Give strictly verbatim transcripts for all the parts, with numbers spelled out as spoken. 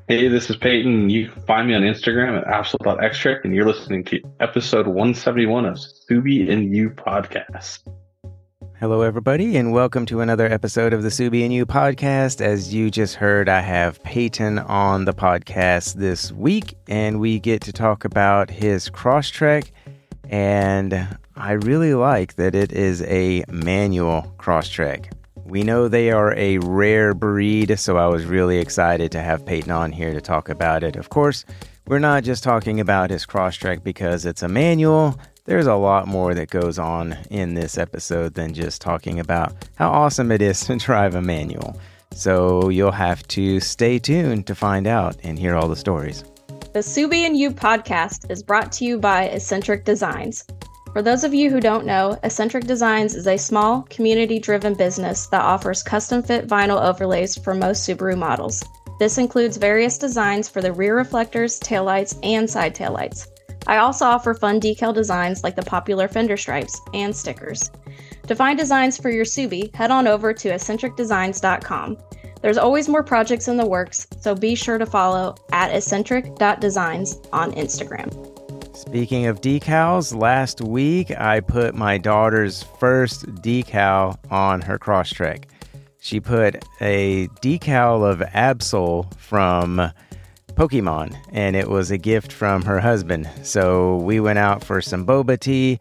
Hey, this is Peyton. You can find me on Instagram at absolute dot extract, and you're listening to episode one seventy-one of Subi and You podcast. Hello, everybody, and welcome to another episode of the Subi and You podcast. As you just heard, I have Peyton on the podcast this week, and we get to talk about his Crosstrek, and I really like that it is a manual Crosstrek. We know they are a rare breed, so I was really excited to have Peyton on here to talk about it. Of course, we're not just talking about his Crosstrek because it's a manual. There's a lot more that goes on in this episode than just talking about how awesome it is to drive a manual. So you'll have to stay tuned to find out and hear all the stories. The Subi and You podcast is brought to you by Eccentric Designs. For those of you who don't know, Eccentric Designs is a small, community-driven business that offers custom-fit vinyl overlays for most Subaru models. This includes various designs for the rear reflectors, taillights, and side taillights. I also offer fun decal designs like the popular fender stripes and stickers. To find designs for your Subi, head on over to eccentric designs dot com. There's always more projects in the works, so be sure to follow at eccentric dot designs on Instagram. Speaking of decals, last week I put my daughter's first decal on her Crosstrek. She put a decal of Absol from Pokemon, and it was a gift from her husband. So we went out for some boba tea,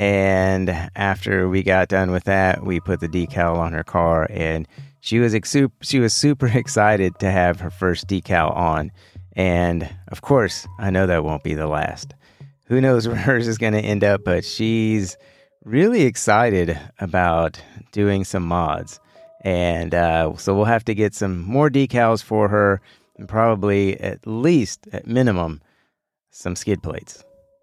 and after we got done with that, we put the decal on her car, and she was ex- she was super excited to have her first decal on. And of course, I know that won't be the last. Who knows where hers is going to end up, but she's really excited about doing some mods. And uh, so we'll have to get some more decals for her, and probably at least, at minimum, some skid plates.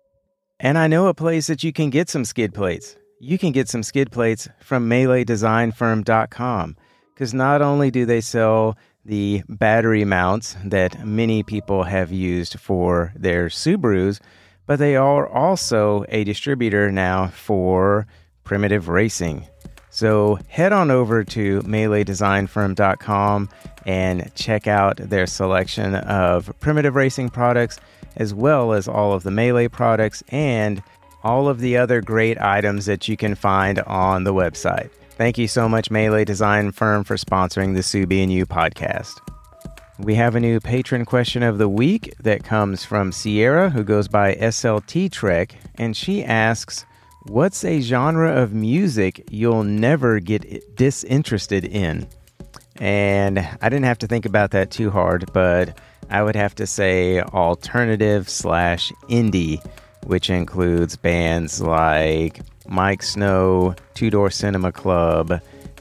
And I know a place that you can get some skid plates. You can get some skid plates from melee design firm dot com, because not only do they sell the battery mounts that many people have used for their Subarus, but they are also a distributor now for Primitive Racing. So head on over to melee design firm dot com and check out their selection of Primitive Racing products, as well as all of the Melee products and all of the other great items that you can find on the website. Thank you so much, Melee Design Firm, for sponsoring the Subi and You podcast. We have a new patron question of the week that comes from Sierra, who goes by S L T Trek, and she asks, what's a genre of music you'll never get disinterested in? And I didn't have to think about that too hard, but I would have to say alternative slash indie, which includes bands like Mike Snow, Two Door Cinema Club,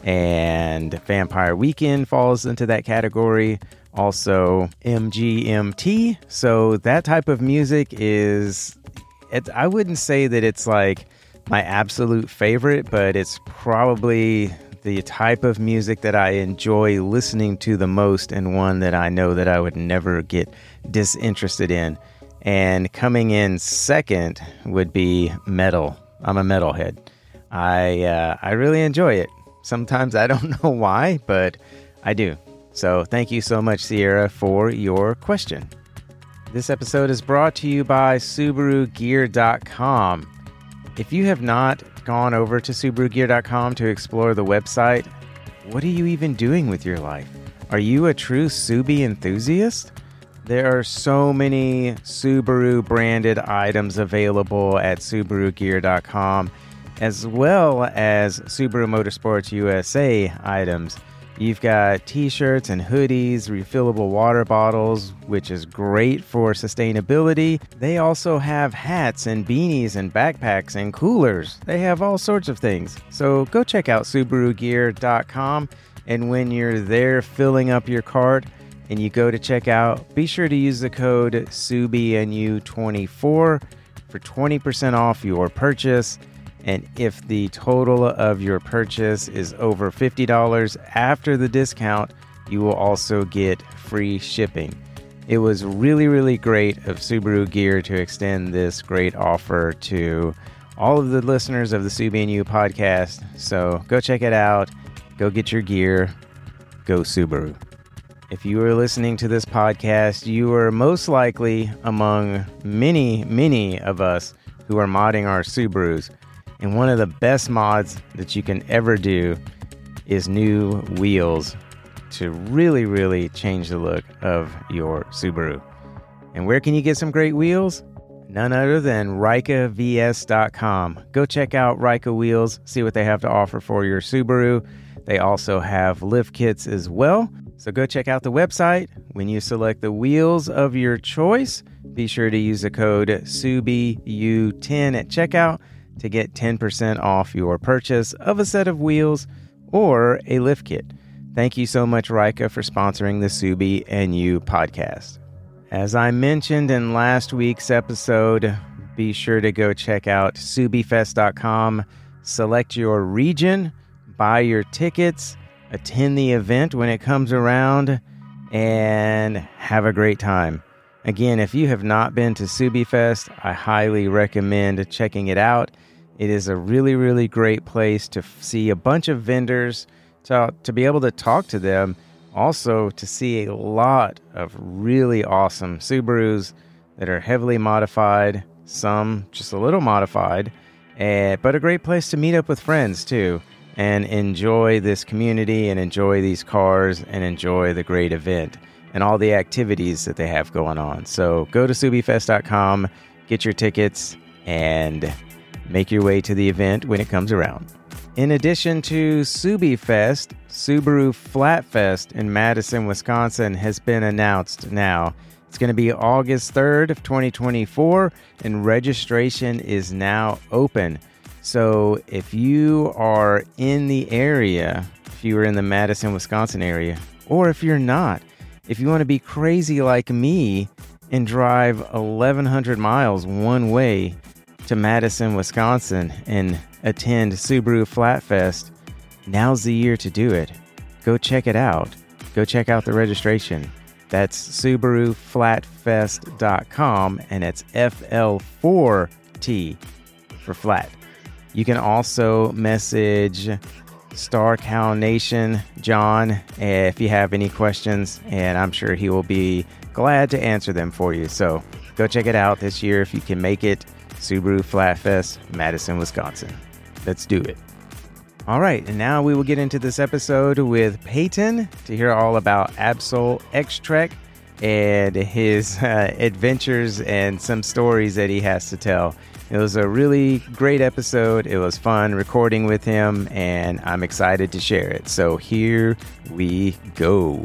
and Vampire Weekend falls into that category. Also, M G M T. So that type of music is, it, I wouldn't say that it's like my absolute favorite, but it's probably the type of music that I enjoy listening to the most, and one that I know that I would never get disinterested in. And coming in second would be metal. I'm a metalhead. I uh, I really enjoy it. Sometimes I don't know why, but I do. So thank you so much, Sierra, for your question. This episode is brought to you by Subaru Gear dot com. If you have not gone over to Subaru Gear dot com to explore the website, what are you even doing with your life? Are you a true Subi enthusiast? There are so many Subaru branded items available at Subaru Gear dot com, as well as Subaru Motorsports U S A items. You've got t-shirts and hoodies, refillable water bottles, which is great for sustainability. They also have hats and beanies and backpacks and coolers. They have all sorts of things. So go check out Subaru Gear dot com, and when you're there filling up your cart and you go to check out, be sure to use the code Subi and You twenty-four for twenty percent off your purchase. And if the total of your purchase is over fifty dollars after the discount, you will also get free shipping. It was really, really great of Subaru Gear to extend this great offer to all of the listeners of the Subi and You podcast. So go check it out. Go get your gear. Go Subaru. If you are listening to this podcast, you are most likely among many, many of us who are modding our Subarus. And one of the best mods that you can ever do is new wheels to really, really change the look of your Subaru. And where can you get some great wheels? None other than Ryka V S dot com. Go check out Ryka Wheels, see what they have to offer for your Subaru. They also have lift kits as well. So go check out the website. When you select the wheels of your choice, be sure to use the code S U B I U ten at checkout to get ten percent off your purchase of a set of wheels or a lift kit. Thank you so much, Ryka, for sponsoring the Subi and You podcast. As I mentioned in last week's episode, be sure to go check out Subi Fest dot com, select your region, buy your tickets, attend the event when it comes around, and have a great time. Again, if you have not been to SubiFest, I highly recommend checking it out. It is a really, really great place to f- see a bunch of vendors, to, to be able to talk to them, also to see a lot of really awesome Subarus that are heavily modified, some just a little modified, uh, but a great place to meet up with friends too, and enjoy this community and enjoy these cars and enjoy the great event and all the activities that they have going on. So go to Subi Fest dot com, get your tickets, and make your way to the event when it comes around. In addition to SubiFest, Subaru Flatfest in Madison, Wisconsin has been announced now. It's going to be August third of twenty twenty-four, and registration is now open. So if you are in the area, if you are in the Madison, Wisconsin area, or if you're not, if you want to be crazy like me and drive eleven hundred miles one way to Madison, Wisconsin and attend Subaru Flatfest, now's the year to do it. Go check it out. Go check out the registration. That's Subaru Flatfest dot com, and it's F L four T for flat. You can also message Star Cow Nation John if you have any questions, and I'm sure he will be glad to answer them for you. So go check it out this year if you can make it. Subaru Flatfest, Madison, Wisconsin. Let's do it. All right, and now we will get into this episode with Peyton to hear all about Absol X-Trek and his uh, adventures and some stories that he has to tell. It was a really great episode. It was fun recording with him, and I'm excited to share it. So here we go.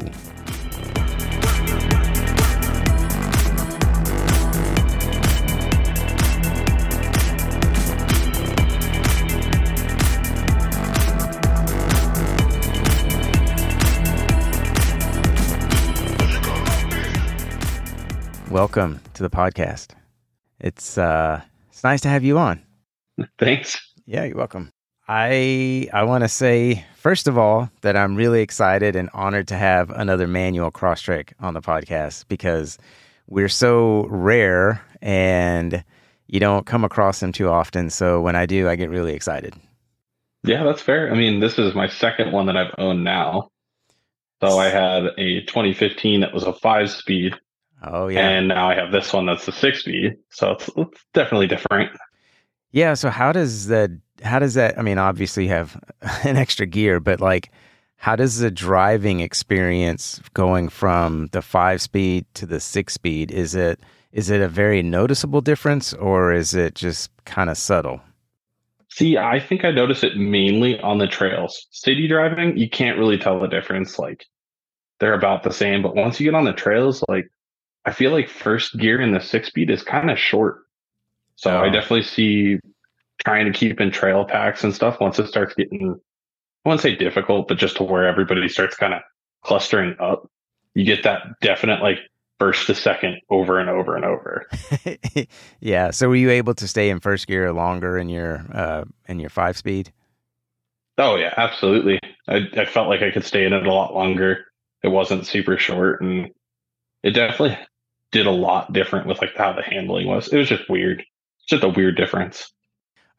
Welcome to the podcast. It's uh, it's nice to have you on. Thanks. Yeah, you're welcome. I I want to say, first of all, that I'm really excited and honored to have another manual Crosstrek on the podcast because we're so rare and you don't come across them too often. So when I do, I get really excited. Yeah, that's fair. I mean, this is my second one that I've owned now. So I had a twenty fifteen that was a five-speed. Oh, yeah. And now I have this one that's a six-speed. So it's, it's definitely different. Yeah. So how does that, how does that, I mean, obviously you have an extra gear, but like, how does the driving experience going from the five-speed to the six-speed, is it, is it a very noticeable difference or is it just kind of subtle? See, I think I notice it mainly on the trails. City driving, you can't really tell the difference. Like, they're about the same. But once you get on the trails, like, I feel like first gear in the six-speed is kind of short. So oh. I definitely see trying to keep in trail packs and stuff once it starts getting, I wouldn't say difficult, but just to where everybody starts kind of clustering up. You get that definite, like, first to second over and over and over. Yeah. So were you able to stay in first gear longer in your uh, in your five-speed? Oh, yeah, absolutely. I, I felt like I could stay in it a lot longer. It wasn't super short, and it definitely did a lot different with like how the handling was. It was just weird. It's just a weird difference.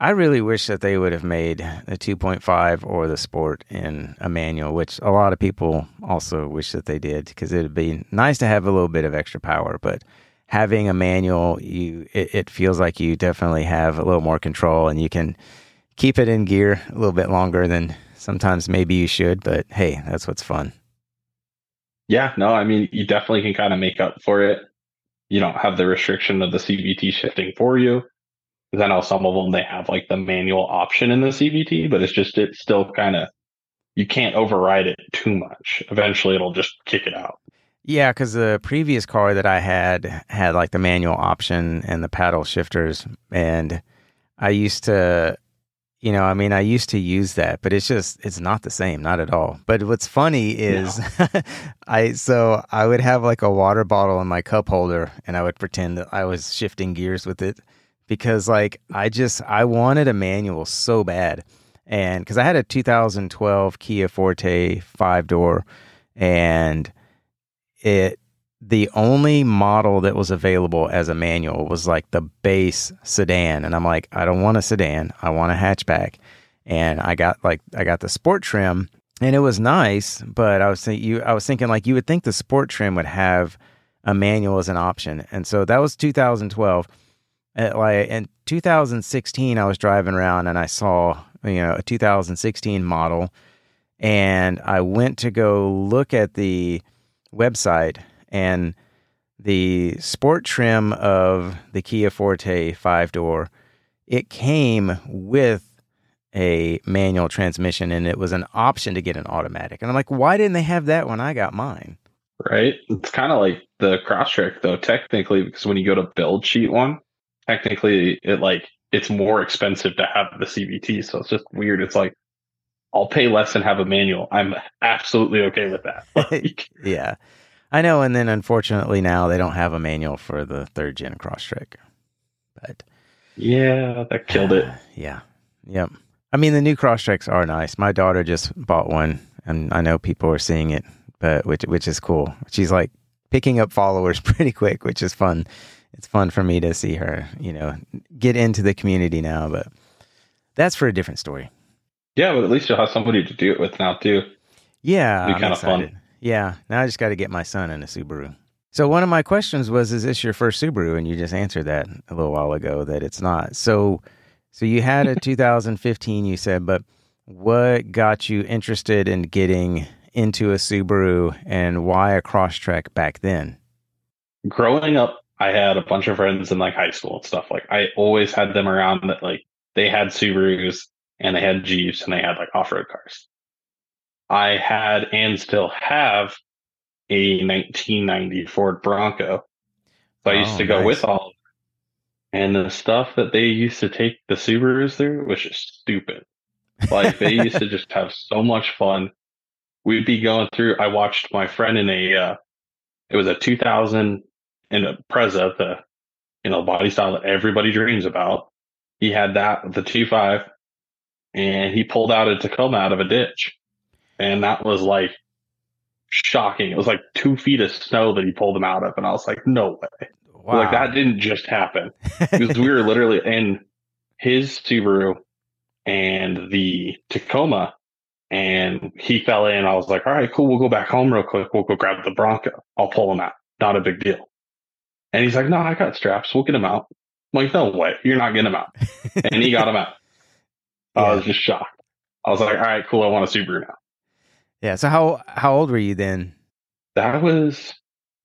I really wish that they would have made the two point five or the Sport in a manual, which a lot of people also wish that they did, because it'd be nice to have a little bit of extra power. But having a manual, you it, it feels like you definitely have a little more control, and you can keep it in gear a little bit longer than sometimes maybe you should. But hey, that's what's fun. Yeah, no, I mean, you definitely can kind of make up for it. You don't have the restriction of the C V T shifting for you. Because I know some of them, they have like the manual option in the C V T, but it's just, it's still kind of, you can't override it too much. Eventually it'll just kick it out. Yeah, because the previous car that I had had like the manual option and the paddle shifters. And I used to, you know, I mean, I used to use that, but it's just, it's not the same, not at all. But what's funny is no. I, so I would have like a water bottle in my cup holder, and I would pretend that I was shifting gears with it. Because like I just I wanted a manual so bad, and because I had a two thousand twelve Kia Forte five door, and it the only model that was available as a manual was like the base sedan, and I'm like, I don't want a sedan, I want a hatchback, and I got like I got the Sport trim, and it was nice, but I was thinking you I was thinking like you would think the Sport trim would have a manual as an option, and so that was two thousand twelve. At like in two thousand sixteen, I was driving around and I saw, you know, a two thousand sixteen model, and I went to go look at the website, and the Sport trim of the Kia Forte five door, it came with a manual transmission, and it was an option to get an automatic. And I'm like, why didn't they have that when I got mine? Right. It's kind of like the Crosstrek though, technically, because when you go to build sheet one, technically it like it's more expensive to have the C V T, so it's just weird. It's like I'll pay less and have a manual. I'm absolutely okay with that. Like, yeah, I know. And then unfortunately now they don't have a manual for the third gen Crosstrek. But yeah, that killed it. Yeah, yep. I mean, the new Crosstreks are nice. My daughter just bought one, and I know people are seeing it, but which which is cool. She's like picking up followers pretty quick, which is fun. It's fun for me to see her, you know, get into the community now, but that's for a different story. Yeah, but at least you'll have somebody to do it with now too. Yeah, It'll be kind of fun. Yeah, now I just got to get my son in a Subaru. So one of my questions was, is this your first Subaru? And you just answered that a little while ago that it's not. So, so you had a two thousand fifteen, you said, but what got you interested in getting into a Subaru, and why a Crosstrek back then? Growing up, I had a bunch of friends in like high school and stuff. Like I always had them around that like they had Subarus and they had Jeeps and they had like off-road cars. I had and still have a nineteen ninety Ford Bronco. So I used Oh, to go nice. with all of them. And the stuff that they used to take the Subarus through was just stupid. Like they used to just have so much fun. We'd be going through, I watched my friend in a, uh, it was a two thousand in a Preza, the, you know, body style that everybody dreams about. He had that with the two point five, and he pulled out a Tacoma out of a ditch. And that was like shocking. It was like two feet of snow that he pulled him out of. And I was like, no way. Wow. Like that didn't just happen. Because we were literally in his Subaru and the Tacoma, and he fell in. I was like, all right, cool. We'll go back home real quick. We'll go grab the Bronco. I'll pull him out. Not a big deal. And he's like, no, I got straps. We'll get him out. I'm like, no way. You're not getting him out. And he got him out. Yeah. I was just shocked. I was like, all right, cool. I want a Subaru now. Yeah. So how how old were you then? That was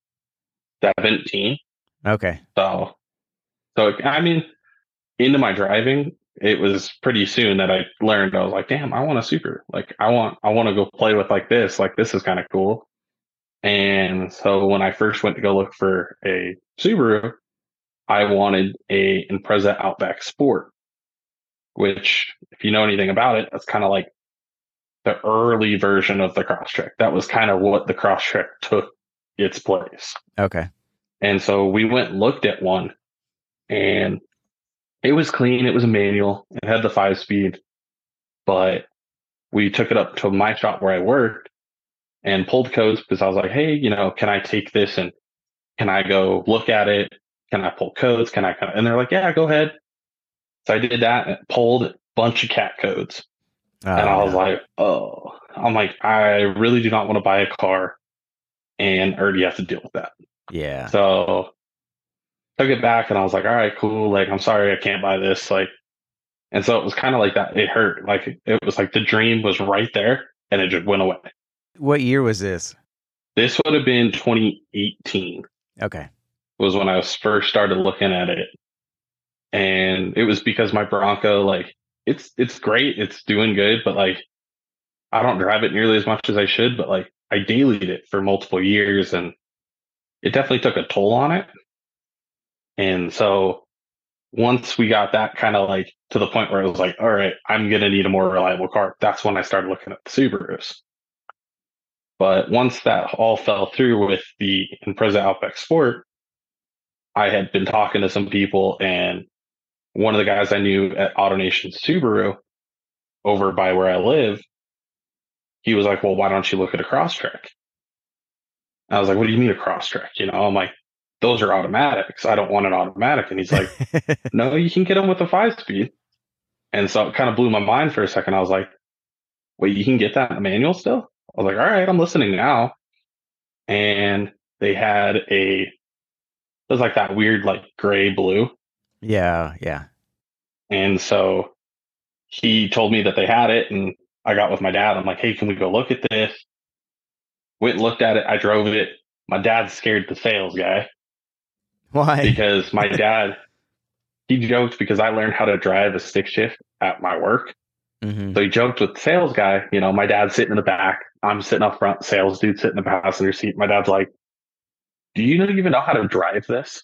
seventeen. Okay. So, so I mean, into my driving, it was pretty soon that I learned. I was like, damn, I want a Subaru. Like, I want, I want to go play with like this. Like, this is kind of cool. And so when I first went to go look for a Subaru, I wanted a Impreza Outback Sport, which, if you know anything about it, that's kind of like the early version of the Crosstrek. That was kind of what the Crosstrek took its place. Okay. And so we went and looked at one, and it was clean. It was a manual. It had the five speed, but we took it up to my shop where I worked and pulled codes because I was like, hey, you know, can I take this and can I go look at it? Can I pull codes? Can I, and they're like, yeah, go ahead. So I did that and pulled a bunch of cat codes. And Oh I was no. like, oh, I'm like, I really do not want to buy a car and already have to deal with that. Yeah. So took it back and I was like, all right, cool. Like, I'm sorry, I can't buy this. Like, and so it was kind of like that. It hurt. Like, it was like the dream was right there and it just went away. What year was this? This would have been twenty eighteen Okay. was when I was first started looking at it. And it was because my Bronco, like, it's, it's great. It's doing good, but like, I don't drive it nearly as much as I should, but like, I dailied it for multiple years and it definitely took a toll on it. And so once we got that kind of like to the point where it was like, all right, I'm going to need a more reliable car. That's when I started looking at the Subarus. But once that all fell through with the Impreza Outback Sport, I had been talking to some people, and one of the guys I knew at AutoNation Subaru over by where I live, he was like, well, why don't you look at a Crosstrek? I was like, what do you mean a Crosstrek? You know, I'm like, those are automatics. I don't want an automatic. And he's like, no, you can get them with a five speed. And so it kind of blew my mind for a second. I was like, wait, you can get that in a manual still? I was like, all right, I'm listening now. And they had a, it was like that weird, like gray blue. Yeah, yeah. And so he told me that they had it. And I got with my dad. I'm like, hey, can we go look at this? Went and looked at it. I drove it. My dad scared the sales guy. Why? Because my dad, he joked because I learned how to drive a stick shift at my work. Mm-hmm. So he joked with the sales guy, you know, my dad's sitting in the back. I'm sitting up front, sales dude sitting in the passenger seat. My dad's like, do you even know how to drive this?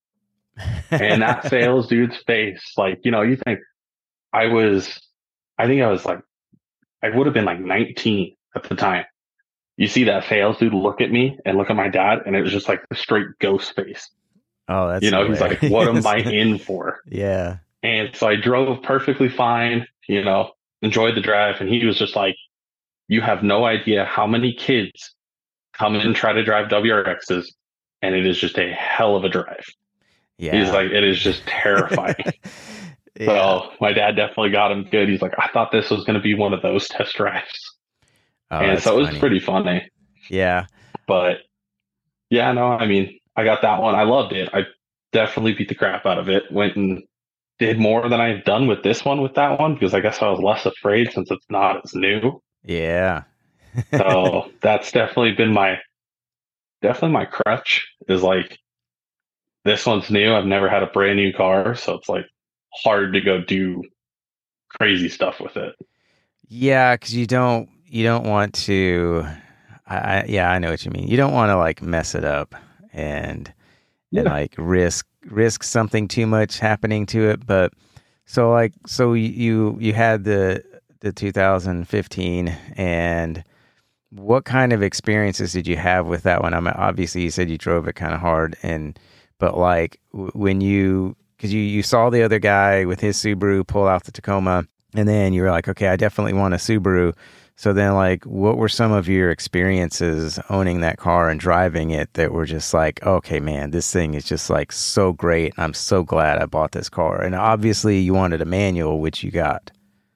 And that sales dude's face, like, you know, you think I was, I think I was like, I would have been like nineteen at the time. You see that sales dude look at me and look at my dad, and it was just like a straight ghost face. Oh, that's you know, hilarious. He's like, what am I in for? Yeah. And so I drove perfectly fine, you know, enjoyed the drive. And he was just like, you have no idea how many kids come in and try to drive W R Xs, and it is just a hell of a drive. Yeah. He's like, it is just terrifying. Yeah. So my dad definitely got him good. He's like, I thought this was going to be one of those test drives. Oh, and so it was funny. pretty funny. Yeah. But yeah, no, I mean, I got that one. I loved it. I definitely beat the crap out of it. Went and did more than I've done with this one with that one, because I guess I was less afraid since it's not as new. Yeah. So that's definitely been my, definitely my crutch is like, this one's new. I've never had a brand new car. So it's like hard to go do crazy stuff with it. Yeah. Cause you don't, you don't want to, I, I yeah, I know what you mean. You don't want to like mess it up and, Yeah. and like risk, risk something too much happening to it. But so like, so you, you had the, the two thousand fifteen, and what kind of experiences did you have with that one? I mean, obviously you said you drove it kind of hard, and, but like w- when you, cause you, you saw the other guy with his Subaru pull out the Tacoma, and then you were like, okay, I definitely want a Subaru. So then like, what were some of your experiences owning that car and driving it that were just like, okay, man, this thing is just like so great. I'm so glad I bought this car. And obviously you wanted a manual, which you got.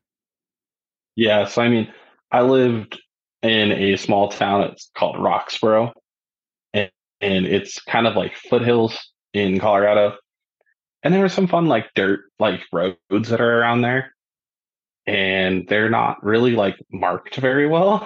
Yeah. So, I mean, I lived in a small town. It's called Roxborough, and, and it's kind of like foothills in Colorado. And there are some fun, like dirt, like roads that are around there. And they're not really like marked very well.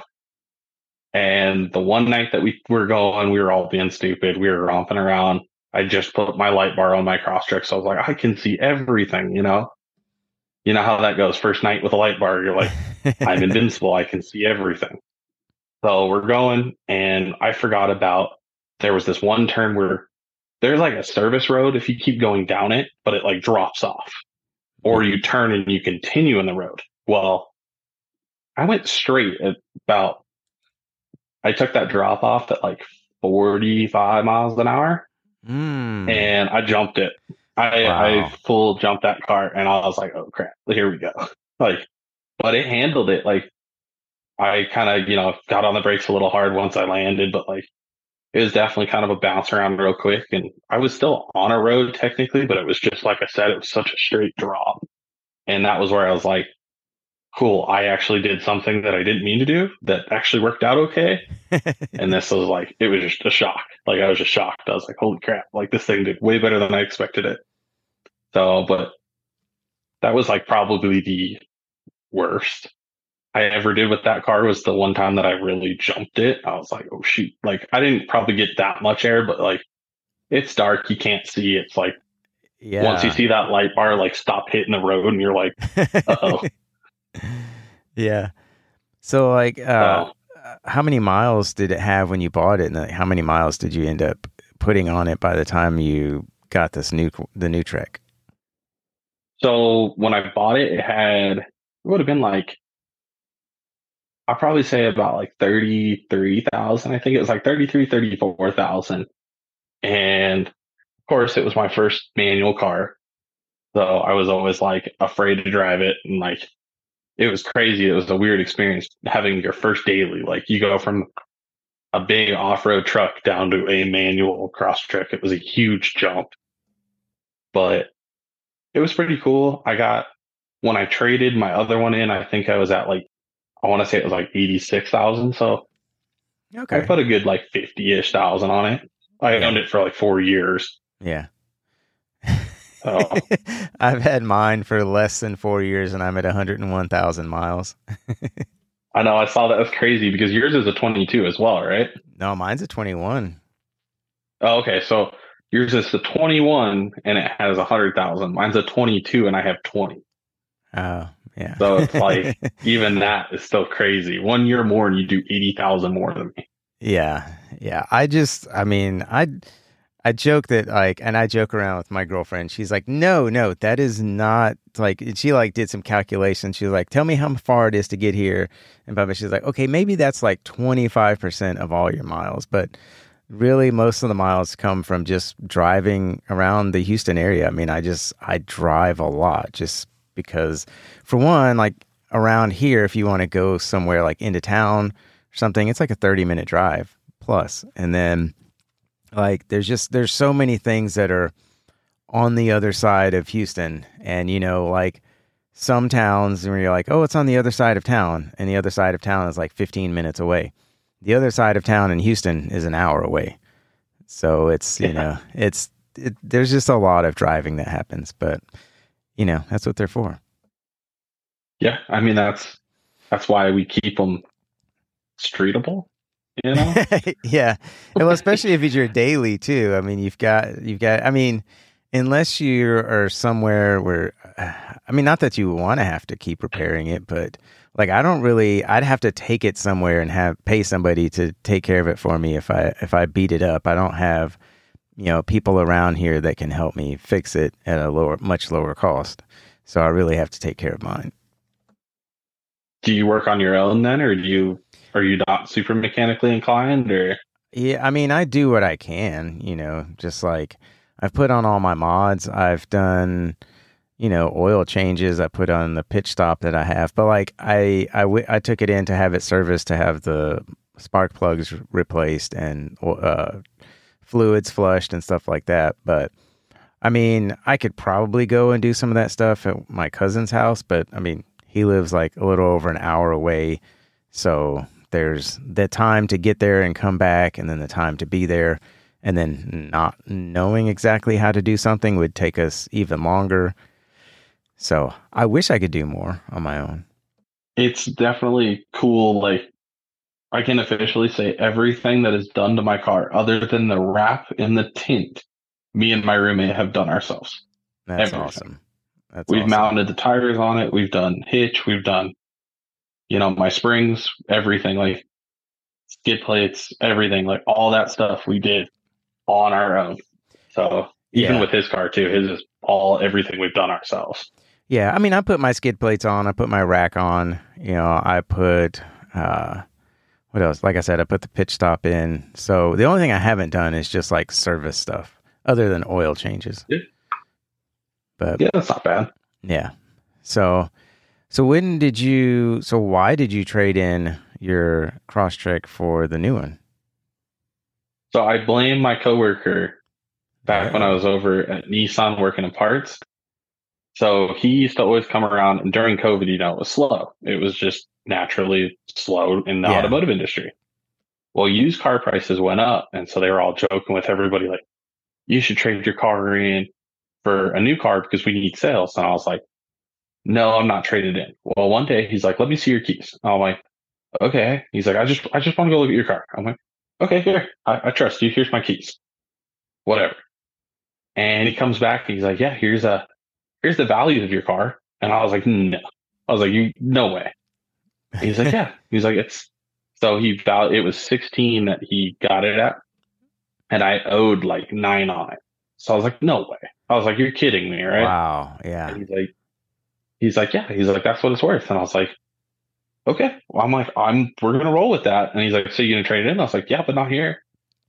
And the one night that we were going, we were all being stupid. We were romping around. I just put my light bar on my Crosstrek. So I was like, I can see everything, you know? You know how that goes. First night with a light bar, you're like, I'm invincible. I can see everything. So we're going, and I forgot about, there was this one turn where there's like a service road if you keep going down it, but it like drops off. Or you turn and you continue in the road. Well, I went straight at about, I took that drop off at like forty-five miles an hour, Mm. and I jumped it. I, Wow. I full jumped that car, and I was like, oh crap, here we go. Like, but it handled it. Like, I kind of, you know, got on the brakes a little hard once I landed, but like, it was definitely kind of a bounce around real quick. And I was still on a road technically, but it was just, like I said, it was such a straight drop. And that was where I was like, cool, I actually did something that I didn't mean to do that actually worked out okay. And this was like, it was just a shock. Like I was just shocked. I was like, holy crap, like this thing did way better than I expected it. So, but that was like probably the worst I ever did with that car was the one time that I really jumped it. I was like, oh shoot. Like I didn't probably get that much air, but like it's dark. You can't see. It's like once you Yeah. see that light bar like stop hitting the road and you're like, uh-oh. Yeah. So like uh So how many miles did it have when you bought it, and like, how many miles did you end up putting on it by the time you got this new the new Trek? so when I bought it, it had it would have been like I'll probably say about like thirty-three thousand. I think it was like thirty-three, thirty-four thousand. And of course it was my first manual car. So I was always like afraid to drive it and like it was crazy. It was a weird experience having your first daily. Like you go from a big off-road truck down to a manual cross trek. It was a huge jump, but it was pretty cool. I got when I traded my other one in, I think I was at like I want to say it was like eighty-six thousand. So I Okay. put a good like fifty-ish thousand on it. I Yeah. owned it for like four years. Yeah. So I've had mine for less than four years and I'm at one hundred one thousand miles. I know I saw that. That's crazy because yours is a twenty-two as well, right? No, mine's a twenty-one. Oh, okay. So yours is the twenty-one and it has a hundred thousand. Mine's a twenty-two and I have twenty. Oh, yeah. So it's like even that is still crazy. One year more and you do eighty thousand more than me. Yeah. Yeah. I just, I mean, I, I joke that like, and I joke around with my girlfriend. She's like, no, no, that is not like, she like did some calculations. She was like, tell me how far it is to get here. And Bubba, she's like, okay, maybe that's like twenty-five percent of all your miles. But really, most of the miles come from just driving around the Houston area. I mean, I just, I drive a lot just because, for one, like around here, if you want to go somewhere like into town or something, it's like a thirty minute drive plus. And then, like, there's just, there's so many things that are on the other side of Houston. And, you know, like some towns where you're like, oh, it's on the other side of town. And the other side of town is like fifteen minutes away. The other side of town in Houston is an hour away. So it's, you Yeah. know, it's, it, there's just a lot of driving that happens, but you know, that's what they're for. Yeah. I mean, that's, that's why we keep them streetable, you know? Yeah. Well, especially if it's your daily too. I mean, you've got, you've got, I mean, unless you are somewhere where, I mean, not that you want to have to keep repairing it, but like, I don't really, I'd have to take it somewhere and have, pay somebody to take care of it for me if I, if I beat it up. I don't have, you know, people around here that can help me fix it at a lower, much lower cost. So I really have to take care of mine. Do you work on your own then, or do you, are you not super mechanically inclined or? Yeah, I mean, I do what I can, you know, just like I've put on all my mods. I've done, you know, oil changes. I put on the pitch stop that I have, but like I, I, w- I took it in to have it serviced, to have the spark plugs replaced and uh, fluids flushed and stuff like that. But I mean, I could probably go and do some of that stuff at my cousin's house, but I mean, he lives like a little over an hour away. So there's the time to get there and come back, and then the time to be there, and then not knowing exactly how to do something would take us even longer. So I wish I could do more on my own. It's definitely cool. Like I can officially say everything that is done to my car, other than the wrap and the tint, me and my roommate have done ourselves. That's Everything. awesome. That's We've awesome. mounted the tires on it. We've done hitch. We've done, you know, my springs, everything, like skid plates, everything, like all that stuff we did on our own. So even Yeah. with his car too, his is all everything we've done ourselves. Yeah, I mean, I put my skid plates on. I put my rack on. You know, I put uh, what else? Like I said, I put the pitch stop in. So the only thing I haven't done is just like service stuff, other than oil changes. Yeah. But Yeah, that's not bad. yeah. So, so when did you? So why did you trade in your Crosstrek for the new one? So I blame my coworker back when I Oh. was over at Nissan working in parts. So he used to always come around, and during COVID, you know, it was slow. It was just naturally slow in the Yeah. automotive industry. Well, used car prices went up, and so they were all joking with everybody like, you should trade your car in for a new car because we need sales. And I was like, no, I'm not trading in. Well, one day he's like, let me see your keys. I'm like, okay. He's like, I just, I just want to go look at your car. I'm like, okay, here, I, I trust you. Here's my keys, whatever. And he comes back and he's like, yeah, here's a, here's the value of your car. And I was like, no, I was like, you, no way. And he's like, yeah, he's like, it's, so he val, it was sixteen that he got it at, and I owed like nine on it. So I was like, no way. I was like, you're kidding me, right? Wow. Yeah. And he's like, he's like, yeah, he's like, that's what it's worth. And I was like, okay. Well, I'm like, I'm, we're going to roll with that. And he's like, so you're going to trade it in? I was like, yeah, but not here.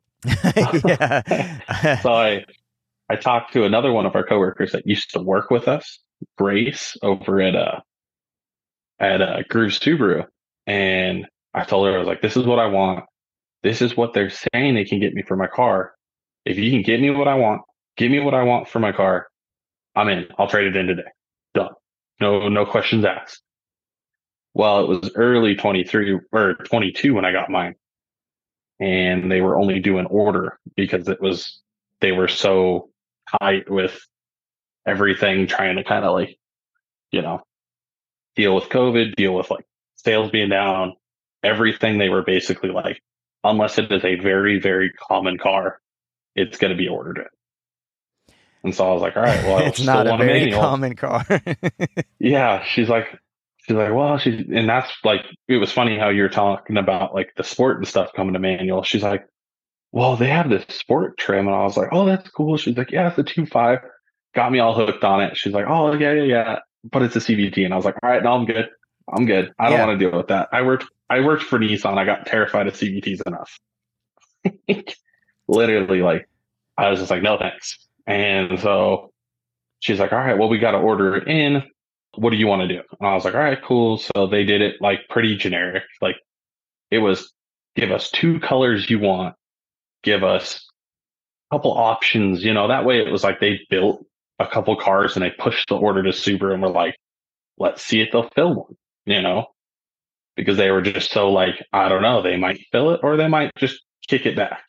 Yeah. So I, I talked to another one of our coworkers that used to work with us, Grace, over at, uh, at, uh, Groove Subaru. And I told her, I was like, this is what I want. This is what they're saying they can get me for my car. If you can get me what I want, give me what I want for my car, I'm in. I'll trade it in today. Done. No, no questions asked. Well, it was early twenty-three or twenty-two when I got mine, and they were only doing order because it was, they were so tight with everything, trying to kind of like, you know, deal with COVID, deal with like sales being down, everything. They were basically like, unless it is a very, very common car, it's going to be ordered in. And so I was like, all right, well, I it's still not a want a very manual. common car. Yeah. She's like, she's like, well, she's, and that's like, it was funny how you were talking about like the sport and stuff coming to manual. She's like, well, they have this sport trim. And I was like, oh, that's cool. She's like, yeah, it's a two five. Got me all hooked on it. She's like, oh, yeah, yeah, yeah. But it's a C V T. And I was like, all right, no, I'm good. I'm good. I don't Yeah. want to deal with that. I worked, I worked for Nissan. I got terrified of C V Ts enough. Literally, like, I was just like, no, thanks. And so she's like, all right, well, we got to order it in. What do you want to do? And I was like, all right, cool. So they did it like pretty generic. Like it was, give us two colors you want, give us a couple options, you know, that way it was like they built a couple cars and they pushed the order to Subaru and were like, let's see if they'll fill one, you know, because they were just so like, I don't know, they might fill it or they might just kick it back.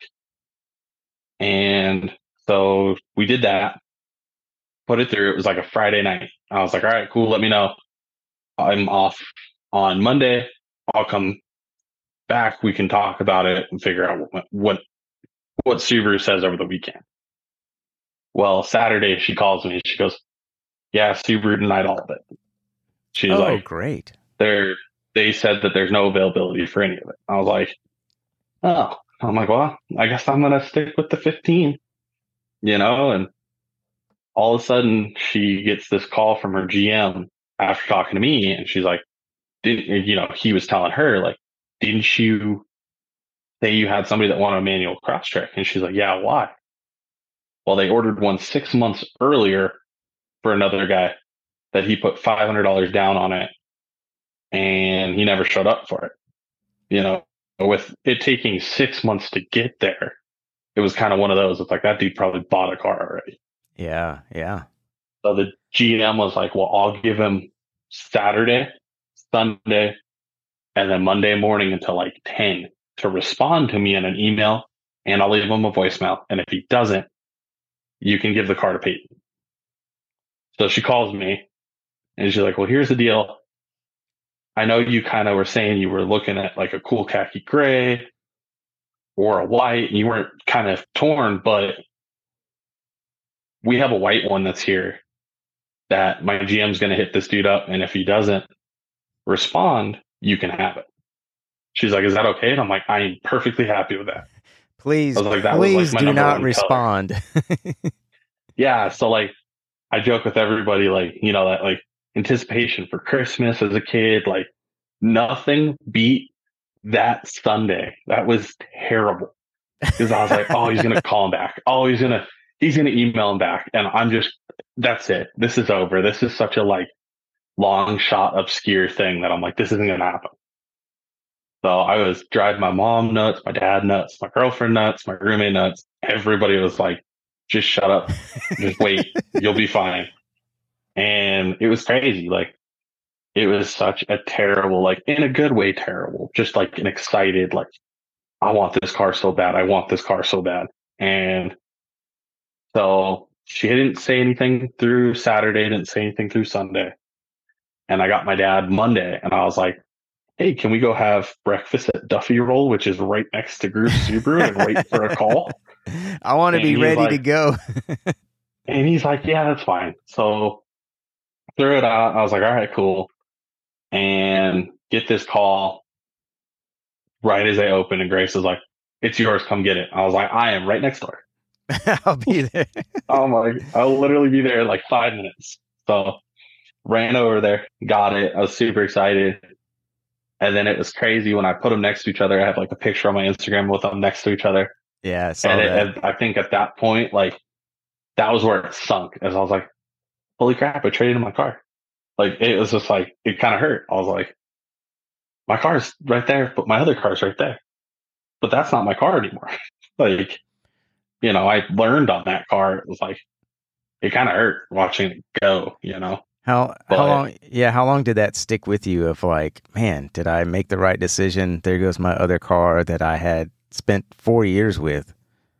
And so we did that, put it through. It was like a Friday night. I was like, all right, cool. Let me know. I'm off on Monday. I'll come back. We can talk about it and figure out what, what, what Subaru says over the weekend. Well, Saturday she calls me. She goes, yeah, Subaru denied all of it. She's oh, like, great. They're, they said that there's no availability for any of it. I was like, oh, I'm like, well, I guess I'm going to stick with the fifteen, you know, and all of a sudden she gets this call from her G M after talking to me. And she's like, didn't, you know, he was telling her like, didn't you say you had somebody that wanted a manual Crosstrek? And she's like, yeah, why? Well, they ordered one six months earlier for another guy that he put five hundred dollars down on it and he never showed up for it. You know, with it taking six months to get there, it was kind of one of those. It's like that dude probably bought a car already. Yeah, yeah. So the G M was like, well, I'll give him Saturday, Sunday, and then Monday morning until like ten to respond to me in an email, and I'll leave him a voicemail. And if he doesn't, you can give the car to Peyton. So she calls me and she's like, well, here's the deal. I know you kind of were saying you were looking at like a cool khaki gray or a white, and you weren't kind of torn, but we have a white one that's here that my G M's going to hit this dude up. And if he doesn't respond, you can have it. She's like, is that okay? And I'm like, I'm perfectly happy with that. Please, I was like, that please was like my do number not one respond. Yeah. So like, I joke with everybody, like, you know, that like anticipation for Christmas as a kid, like nothing beat that Sunday. That was terrible. Because I was like, oh, he's going to call him back. Oh, he's going to, he's going to email him back. And I'm just, that's it. This is over. This is such a like long shot, obscure thing that I'm like, this isn't going to happen. So I was driving my mom nuts, my dad nuts, my girlfriend nuts, my roommate nuts. Everybody was like, just shut up. Just wait. You'll be fine. And it was crazy. Like, it was such a terrible, like in a good way, terrible, just like an excited, like, I want this car so bad. I want this car so bad. And so she didn't say anything through Saturday, didn't say anything through Sunday. And I got my dad Monday and I was like, hey, can we go have breakfast at Duffy Roll, which is right next to Groove Subaru, and wait for a call? I want to be ready like, to go. And he's like, yeah, that's fine. So threw it out. I was like, all right, cool. And get this call right as they open, and Grace is like, it's yours, come get it. I was like, I am right next door. I'll be there. I'm like, I'll literally be there in like five minutes. So ran over there, got it. I was super excited. And then it was crazy when I put them next to each other. I had like a picture on my Instagram with them next to each other. Yeah, I saw and, that. it, and I think at that point, like, that was where it sunk. As I was like, holy crap, I traded in my car. Like, it was just like, it kind of hurt. I was like, my car's right there, but my other car's right there. But that's not my car anymore. Like, you know, I learned on that car. It was like, it kind of hurt watching it go, you know? How But, how long? Yeah, how long did that stick with you? Of like, man, did I make the right decision? There goes my other car that I had spent four years with.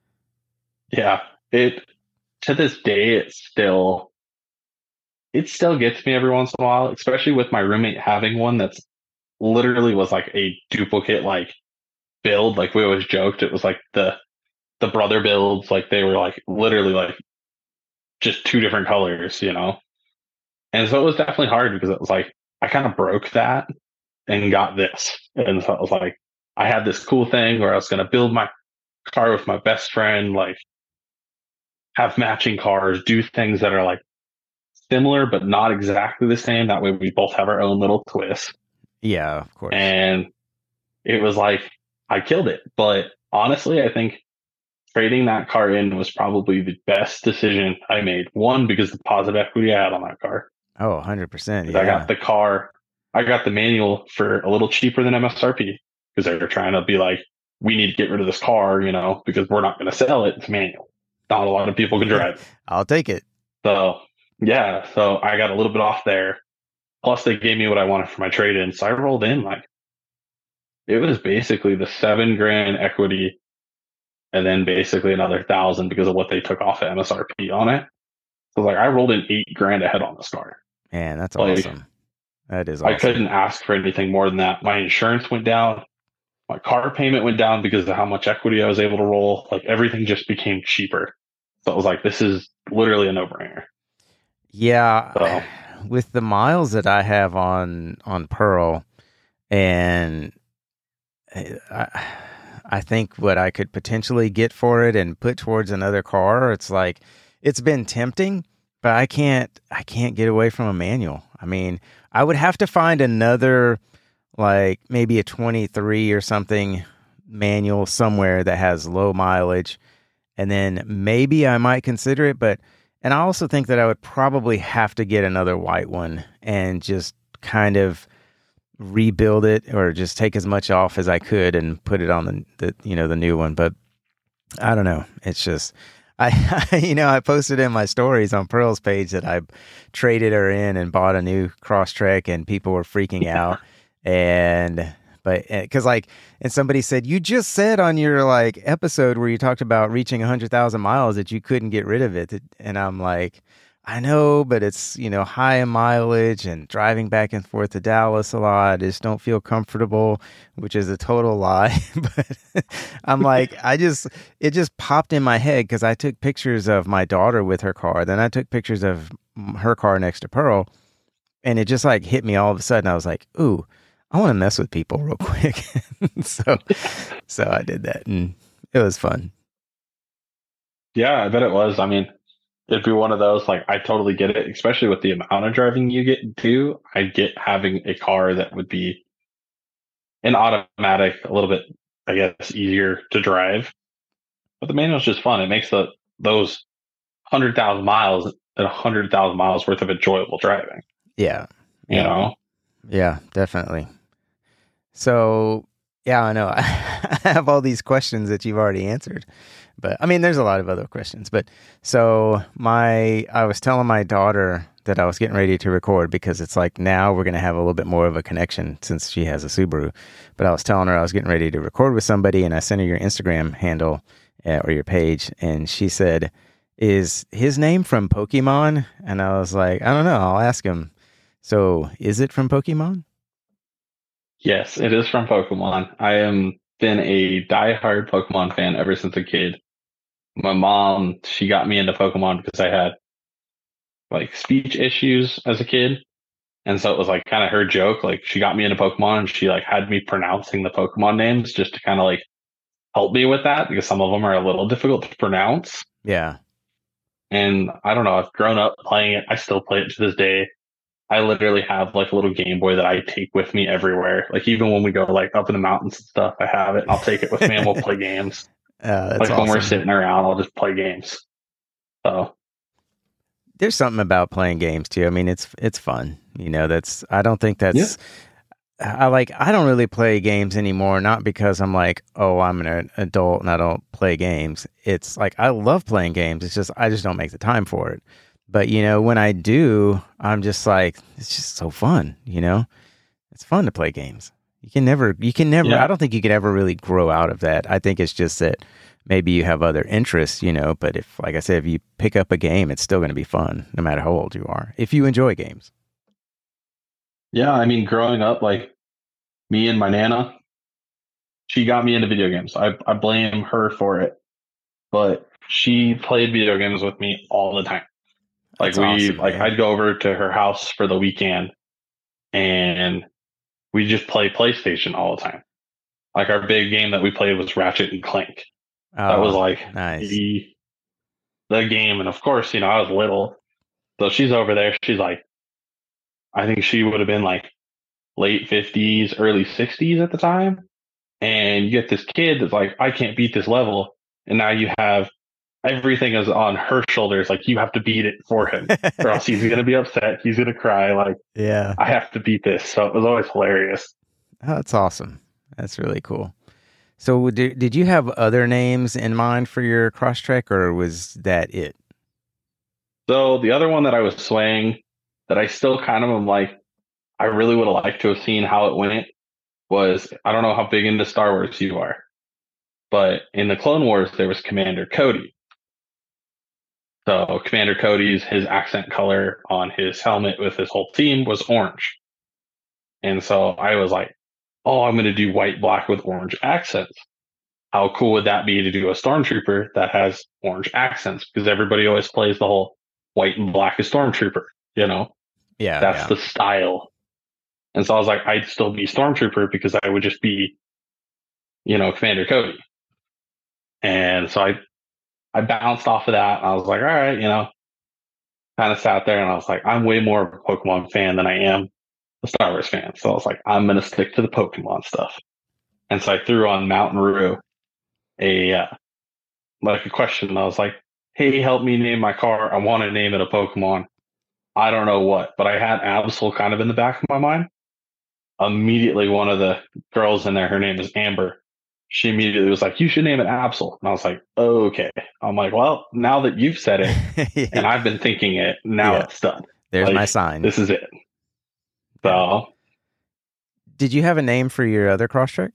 Yeah, it to this day, it still it still gets me every once in a while, especially with my roommate having one that's literally was like a duplicate like build. Like, we always joked it was like the the brother builds, like they were like literally like just two different colors, you know? And so it was definitely hard because it was like, I kind of broke that and got this. And so it was like, I had this cool thing where I was going to build my car with my best friend, like have matching cars, do things that are like similar, but not exactly the same. That way we both have our own little twist. Yeah, of course. And it was like, I killed it. But honestly, I think trading that car in was probably the best decision I made. One, because the positive equity I had on that car. Oh, one hundred percent. Yeah. I got the car, I got the manual for a little cheaper than M S R P because they were trying to be like, we need to get rid of this car, you know, because we're not going to sell it. It's manual. Not a lot of people can drive. I'll take it. So, yeah. So I got a little bit off there. Plus, they gave me what I wanted for my trade in. So I rolled in like, it was basically the seven grand equity and then basically another thousand because of what they took off at M S R P on it. So like I rolled in eight grand ahead on this car. Man, that's like, awesome. That is awesome. I couldn't ask for anything more than that. My insurance went down. My car payment went down because of how much equity I was able to roll. Like everything just became cheaper. So I was like, this is literally a no-brainer. Yeah. So. With the miles that I have on on Pearl, and I, I think what I could potentially get for it and put towards another car, it's like, it's been tempting, but I can't, I can't get away from a manual. I mean, I would have to find another, like maybe a twenty-three or something manual somewhere that has low mileage. And then maybe I might consider it, but, and I also think that I would probably have to get another white one and just kind of rebuild it or just take as much off as I could and put it on the, the you know, the new one. But I don't know. It's just, I, you know, I posted in my stories on Pearl's page that I traded her in and bought a new Crosstrek, and people were freaking out. And, but, cause like, and somebody said, you just said on your like episode where you talked about reaching a hundred thousand miles that you couldn't get rid of it. And I'm like, I know, but it's, you know, high in mileage and driving back and forth to Dallas a lot. I just don't feel comfortable, which is a total lie. But I'm like, I just, it just popped in my head because I took pictures of my daughter with her car. Then I took pictures of her car next to Pearl. And it just like hit me all of a sudden. I was like, ooh, I want to mess with people real quick. so, so I did that and it was fun. Yeah, I bet it was. I mean, it'd be one of those, like, I totally get it, especially with the amount of driving you get to do. I get having a car that would be an automatic, a little bit, I guess, easier to drive. But the manual's just fun. It makes the those one hundred thousand miles and one hundred thousand miles worth of enjoyable driving. Yeah. You yeah. know? Yeah, definitely. So, yeah, I know. I have all these questions that you've already answered. But I mean, there's a lot of other questions. But so my, I was telling my daughter that I was getting ready to record because it's like now we're going to have a little bit more of a connection since she has a Subaru. But I was telling her I was getting ready to record with somebody, and I sent her your Instagram handle uh, or your page, and she said, "Is his name from Pokemon?" And I was like, "I don't know. I'll ask him." So, is it from Pokemon? Yes, it is from Pokemon. I am been a diehard Pokemon fan ever since a kid. My mom, she got me into Pokemon because I had like speech issues as a kid. And so it was like kind of her joke. Like she got me into Pokemon and she like had me pronouncing the Pokemon names just to kind of like help me with that because some of them are a little difficult to pronounce. Yeah. And I don't know, I've grown up playing it. I still play it to this day. I literally have like a little Game Boy that I take with me everywhere. Like even when we go like up in the mountains and stuff, I have it. And I'll take it with me and we'll play games. Uh, that's like awesome. When we're sitting around, I'll just play games. So there's something about playing games too. I mean, it's it's fun. You know, that's I don't think that's yeah. I like I don't really play games anymore, not because I'm like, oh, I'm an adult and I don't play games. It's like I love playing games. It's just I just don't make the time for it. But, you know, when I do, I'm just like, it's just so fun, you know? It's fun to play games. You can never, you can never, yeah. I don't think you could ever really grow out of that. I think it's just that maybe you have other interests, you know, but if, like I said, if you pick up a game, it's still going to be fun, no matter how old you are, if you enjoy games. Yeah, I mean, growing up, like me and my Nana, she got me into video games. I, I blame her for it, but she played video games with me all the time. Like That's we, awesome, like man. I'd go over to her house for the weekend and we just play PlayStation all the time. Like our big game that we played was Ratchet and Clank. Oh, that was like nice. the, the game. And of course, you know, I was little. So she's over there. She's like, I think she would have been like late fifties, early sixties at the time. And you get this kid that's like, I can't beat this level. And now you have everything is on her shoulders. Like you have to beat it for him or else he's going to be upset. He's going to cry. Like, yeah, I have to beat this. So it was always hilarious. Oh, that's awesome. That's really cool. So did, did you have other names in mind for your Crosstrek or was that it? So the other one that I was swaying that I still kind of am like, I really would have liked to have seen how it went was, I don't know how big into Star Wars you are, but in the Clone Wars, there was Commander Cody. So Commander Cody's, his accent color on his helmet with his whole team was orange. And so I was like, oh, I'm going to do white, black with orange accents. How cool would that be to do a Stormtrooper that has orange accents? Because everybody always plays the whole white and black is Stormtrooper, you know? Yeah. That's yeah. the style. And so I was like, I'd still be Stormtrooper because I would just be, you know, Commander Cody. And so I I bounced off of that. I was like, all right, you know, kind of sat there and I was like, I'm way more of a Pokemon fan than I am a Star Wars fan. So I was like, I'm going to stick to the Pokemon stuff. And so I threw on Mountain Rue a, uh, like a question. I was like, hey, help me name my car. I want to name it a Pokemon. I don't know what, but I had Absol kind of in the back of my mind. Immediately, one of the girls in there, her name is Amber. She immediately was like, you should name it Absol. And I was like, oh, okay. I'm like, well, now that you've said it and I've been thinking it, now yeah. it's done. There's like, my sign. This is it. So. Did you have a name for your other Crosstrek?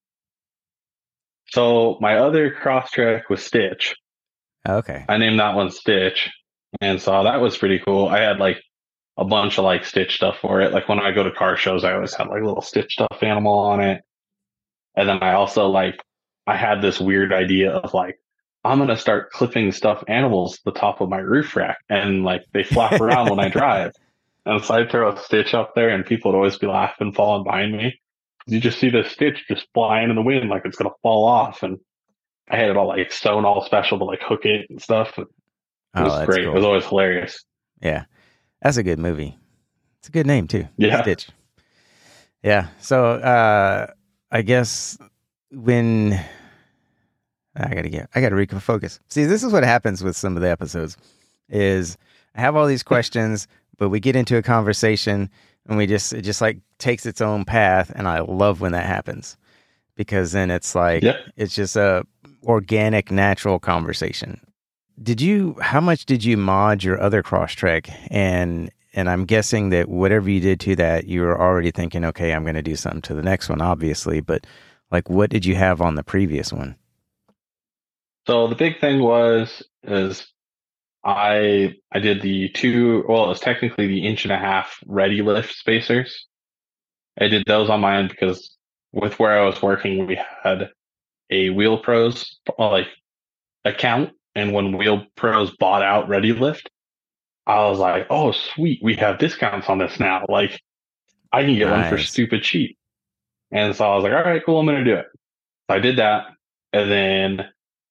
So my other Crosstrek was Stitch. Okay. I named that one Stitch. And so that was pretty cool. I had like a bunch of like Stitch stuff for it. Like when I go to car shows, I always had like a little Stitch stuffed animal on it. And then I also like, I had this weird idea of like, I'm going to start clipping stuffed animals to the top of my roof rack and like they flap around when I drive. And so I'd throw a Stitch up there and people would always be laughing, falling behind me. You just see the Stitch just flying in the wind like it's going to fall off. And I had it all like sewn all special to like hook it and stuff. It oh, was that's great. Cool. It was always hilarious. Yeah. That's a good movie. It's a good name too. Yeah. Stitch. Yeah. So, uh, I guess when I gotta get, I gotta refocus. See, this is what happens with some of the episodes is I have all these questions, but we get into a conversation and we just, it just like takes its own path. And I love when that happens because then it's like, yep. it's just a organic, natural conversation. did you, how much did you mod your other Crosstrek? And, and I'm guessing that whatever you did to that, you were already thinking, okay, I'm going to do something to the next one, obviously. But like, what did you have on the previous one? So the big thing was, is I, I did the two, well, it was technically the inch and a half ready lift spacers. I did those on my end because with where I was working, we had a Wheel Pros like account. And when Wheel Pros bought out Ready Lift, I was like, oh, sweet. We have discounts on this now. Like I can get nice. one for stupid cheap. And so I was like, all right, cool. I'm going to do it. So I did that. And then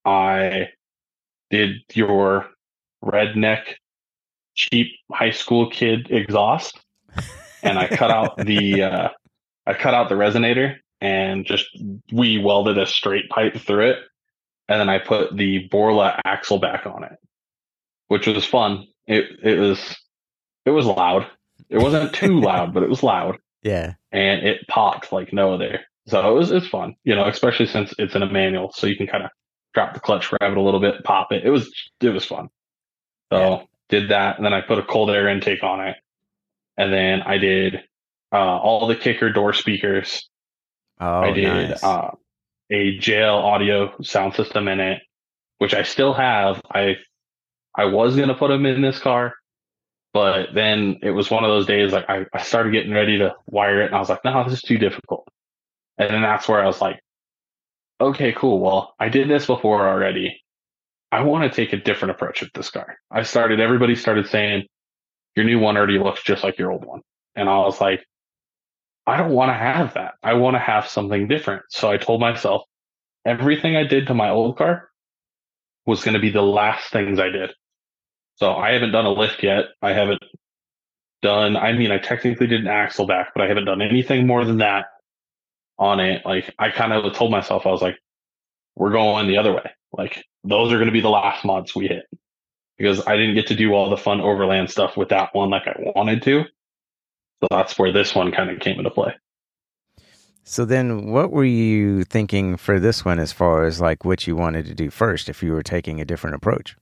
I did your redneck cheap high school kid exhaust. And I cut out the, uh, I cut out the resonator and just we welded a straight pipe through it. And then I put the Borla axle back on it, which was fun. It it was it was loud. It wasn't too loud, but it was loud. Yeah. And it popped like no other. So it was it's fun, you know, especially since it's in a manual, so you can kind of drop the clutch, rev it a little bit, pop it. It was it was fun. So yeah. Did that, and then I put a cold air intake on it, and then I did uh, all the kicker door speakers. Oh, I did nice. uh, a J L audio sound system in it, which I still have. I I was gonna put them in this car, but then it was one of those days like I, I started getting ready to wire it, and I was like, no, this is too difficult. And then that's where I was like, okay, cool. Well, I did this before already. I want to take a different approach with this car. I started, everybody started saying, your new one already looks just like your old one. And I was like, I don't want to have that. I want to have something different. So I told myself everything I did to my old car was going to be the last things I did. So I haven't done a lift yet. I haven't done, I mean, I technically did an axle back, but I haven't done anything more than that on it. Like I kind of told myself, I was like, we're going the other way. Like those are going to be the last mods we hit because I didn't get to do all the fun overland stuff with that one like I wanted to. So that's where this one kind of came into play. So then what were you thinking for this one as far as like what you wanted to do first if you were taking a different approach?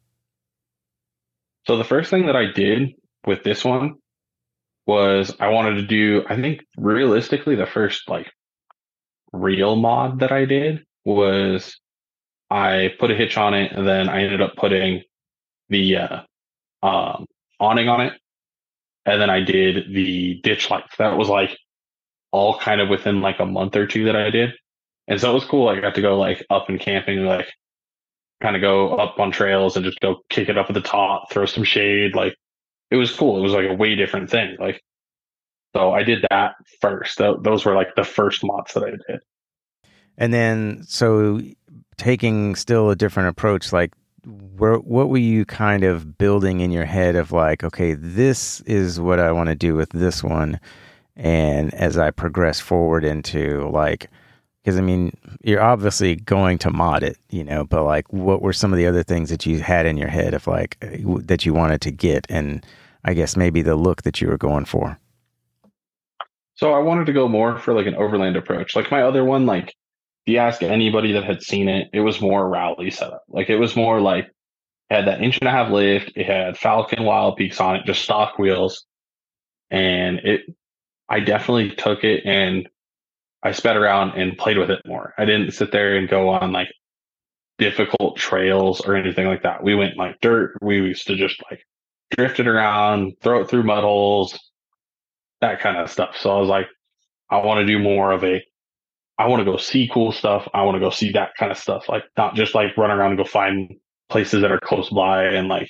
So the first thing that I did with this one was I wanted to do, I think realistically, the first like real mod that I did was I put a hitch on it and then I ended up putting the uh, um, awning on it. And then I did the ditch lights. That was like all kind of within like a month or two that I did. And so it was cool. I got to go like up and camping, and like kind of go up on trails and just go kick it up at the top, throw some shade. Like it was cool. It was like a way different thing. Like, so I did that first. Th- those were like the first mods that I did. And then, so taking still a different approach, like where, what were you kind of building in your head of like, okay, this is what I want to do with this one. And as I progress forward into like, because I mean, you're obviously going to mod it, you know, but like, what were some of the other things that you had in your head of like, that you wanted to get? And I guess maybe the look that you were going for. So I wanted to go more for like an overland approach. Like my other one, like, if you ask anybody that had seen it, it was more rally setup. Like it was more like it had that inch and a half lift. It had Falcon Wild Peaks on it, just stock wheels. And it, I definitely took it and I sped around and played with it more. I didn't sit there and go on like difficult trails or anything like that. We went like dirt. We used to just like drift it around, throw it through mud holes, that kind of stuff. So I was like, I want to do more of a, I want to go see cool stuff. I want to go see that kind of stuff. Like not just like run around and go find places that are close by and like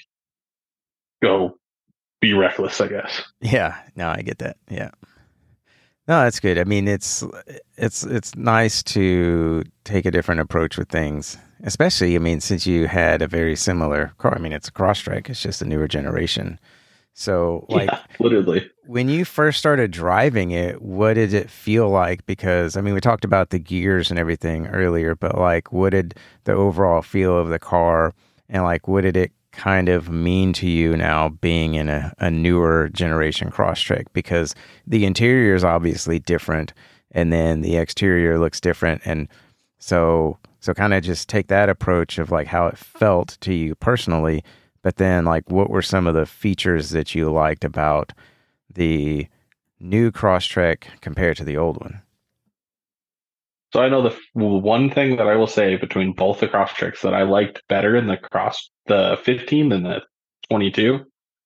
go be reckless, I guess. Yeah, no, I get that. Yeah. No, that's good. I mean, it's, it's, it's nice to take a different approach with things, especially, I mean, since you had a very similar car. I mean, it's a Crosstrek. It's just a newer generation. So like, yeah, literally, when you first started driving it, what did it feel like? Because I mean, we talked about the gears and everything earlier, but like, what did the overall feel of the car and like, what did it kind of mean to you now being in a, a newer generation Crosstrek? Because the interior is obviously different and then the exterior looks different. And so So kind of just take that approach of like how it felt to you personally, but then like what were some of the features that you liked about the new Crosstrek compared to the old one? So I know the one thing that I will say between both the Crosstreks that I liked better in the cross the fifteen than the twenty-two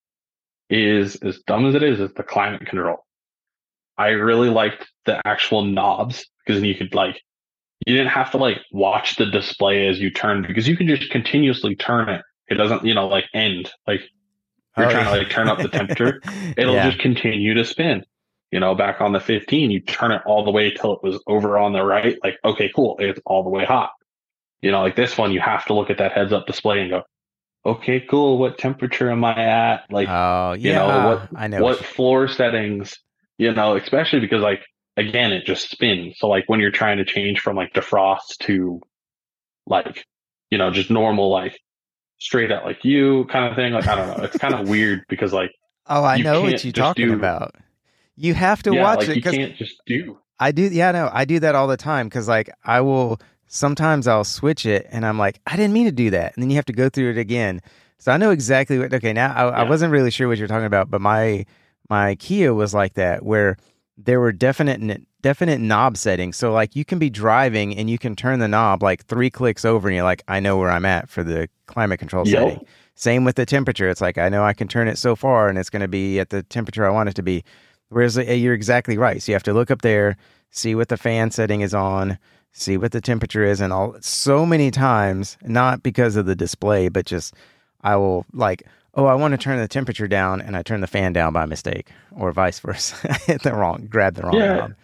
is, as dumb as it is, is the climate control. I really liked the actual knobs because then you could like you didn't have to like watch the display as you turned because you can just continuously turn it. It doesn't, you know, like end like you're Oh, trying yeah. to like turn up the temperature. It'll Yeah. just continue to spin. You know, back on the fifteen, you turn it all the way till it was over on the right. Like, okay, cool, it's all the way hot. You know, like this one, you have to look at that heads up display and go, okay, cool. What temperature am I at? Like, Oh, you know, yeah. what I know. what floor settings? You know, especially because like again, it just spins. So like when you're trying to change from like defrost to like, you know, just normal like straight out like you kind of thing. Like I don't know, it's kind of weird because like Oh, I you know what can't you're just talking do about. You have to yeah, watch like it you because can't just do I do. Yeah, no, I do that all the time because like I will sometimes I'll switch it and I'm like, I didn't mean to do that. And then you have to go through it again. So I know exactly what, okay, now I, I yeah. wasn't really sure what you're talking about, but my, my Kia was like that where there were definite, definite knob settings. So like you can be driving and you can turn the knob like three clicks over and you're like, I know where I'm at for the climate control Yep. setting. Same with the temperature. It's like, I know I can turn it so far and it's going to be at the temperature I want it to be. Whereas uh, you're exactly right. So you have to look up there, see what the fan setting is on, see what the temperature is, and all. So many times, not because of the display, but just I will like, oh, I want to turn the temperature down, and I turn the fan down by mistake, or vice versa. I hit the wrong, grab the wrong Yeah. knob.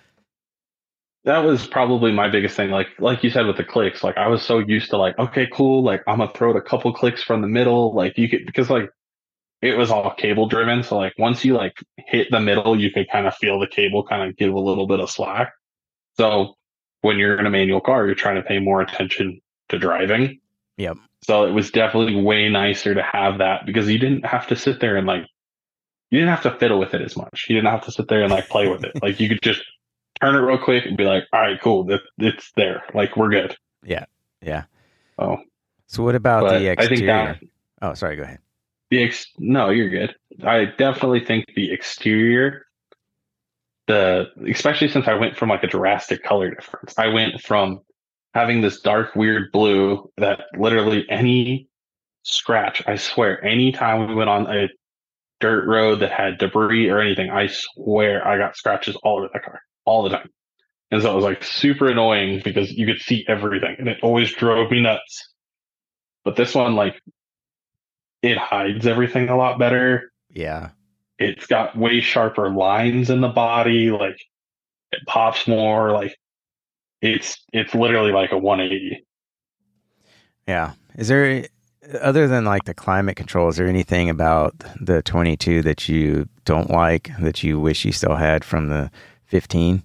That was probably my biggest thing. Like, like you said with the clicks, like I was so used to like, okay, cool. Like I'm gonna throw it a couple clicks from the middle. Like you could, because like it was all cable driven. So like once you like hit the middle, you could kind of feel the cable kind of give a little bit of slack. So when you're in a manual car, you're trying to pay more attention to driving. Yep. So it was definitely way nicer to have that because you didn't have to sit there and like, you didn't have to fiddle with it as much. You didn't have to sit there and like play with it. Like you could just turn it real quick and be like, all right, cool. That it's there. Like we're good. Yeah. Yeah. Oh, So what about but the I think exterior? that Oh, sorry. Go ahead. the ex, no, you're good. I definitely think the exterior, the, especially since I went from like a drastic color difference, I went from having this dark, weird blue that literally any scratch, I swear, anytime we went on a dirt road that had debris or anything, I swear I got scratches all over that car all the time. And so it was like super annoying because you could see everything and it always drove me nuts. But this one, like, it hides everything a lot better. Yeah. It's got way sharper lines in the body. Like, it pops more. Like, it's it's literally like a one eighty. Yeah. Is there, other than like the climate control, is there anything about the twenty-two that you don't like that you wish you still had from the fifteen?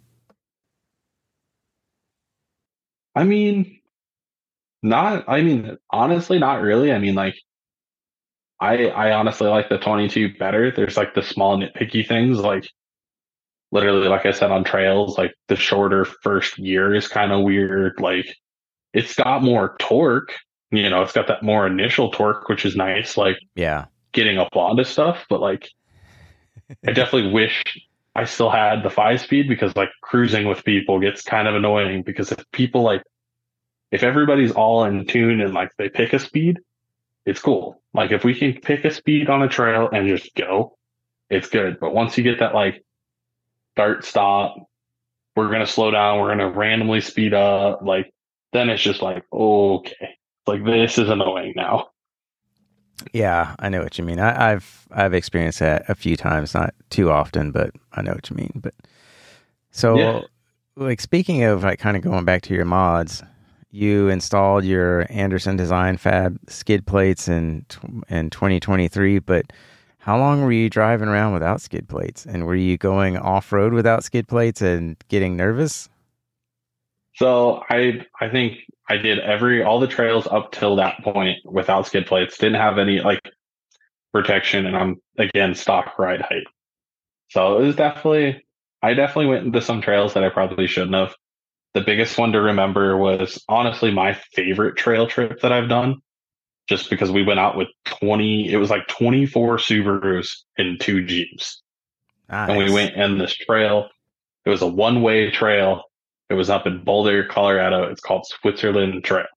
I mean, not, I mean, honestly, not really. I mean, like, I I honestly like the twenty-two better. There's like the small nitpicky things, like literally, like I said, on trails, like the shorter first gear is kind of weird. Like it's got more torque, you know, it's got that more initial torque, which is nice, like Yeah. getting up onto stuff. But like, I definitely wish I still had the five speed because like cruising with people gets kind of annoying because if people like, if everybody's all in tune and like they pick a speed, it's cool. Like if we can pick a speed on a trail and just go, it's good. But once you get that like start stop, we're gonna slow down, we're gonna randomly speed up, like then it's just like, okay, like this is annoying now. Yeah, I know what you mean. I, I've I've experienced that a few times, not too often, but I know what you mean. But so, Yeah. like speaking of like kind of going back to your mods, you installed your Anderson Design Fab skid plates in tw- in twenty twenty-three, but how long were you driving around without skid plates? And were you going off road without skid plates and getting nervous? So I I think I did every all the trails up till that point without skid plates. Didn't have any like protection, and I'm again stock ride height. So it was definitely I definitely went into some trails that I probably shouldn't have. The biggest one to remember was honestly my favorite trail trip that I've done, just because we went out with twenty, it was like twenty-four Subarus and two Jeeps. And we Nice. went in this trail. It was a one way trail. It was up in Boulder, Colorado. It's called Switzerland Trail.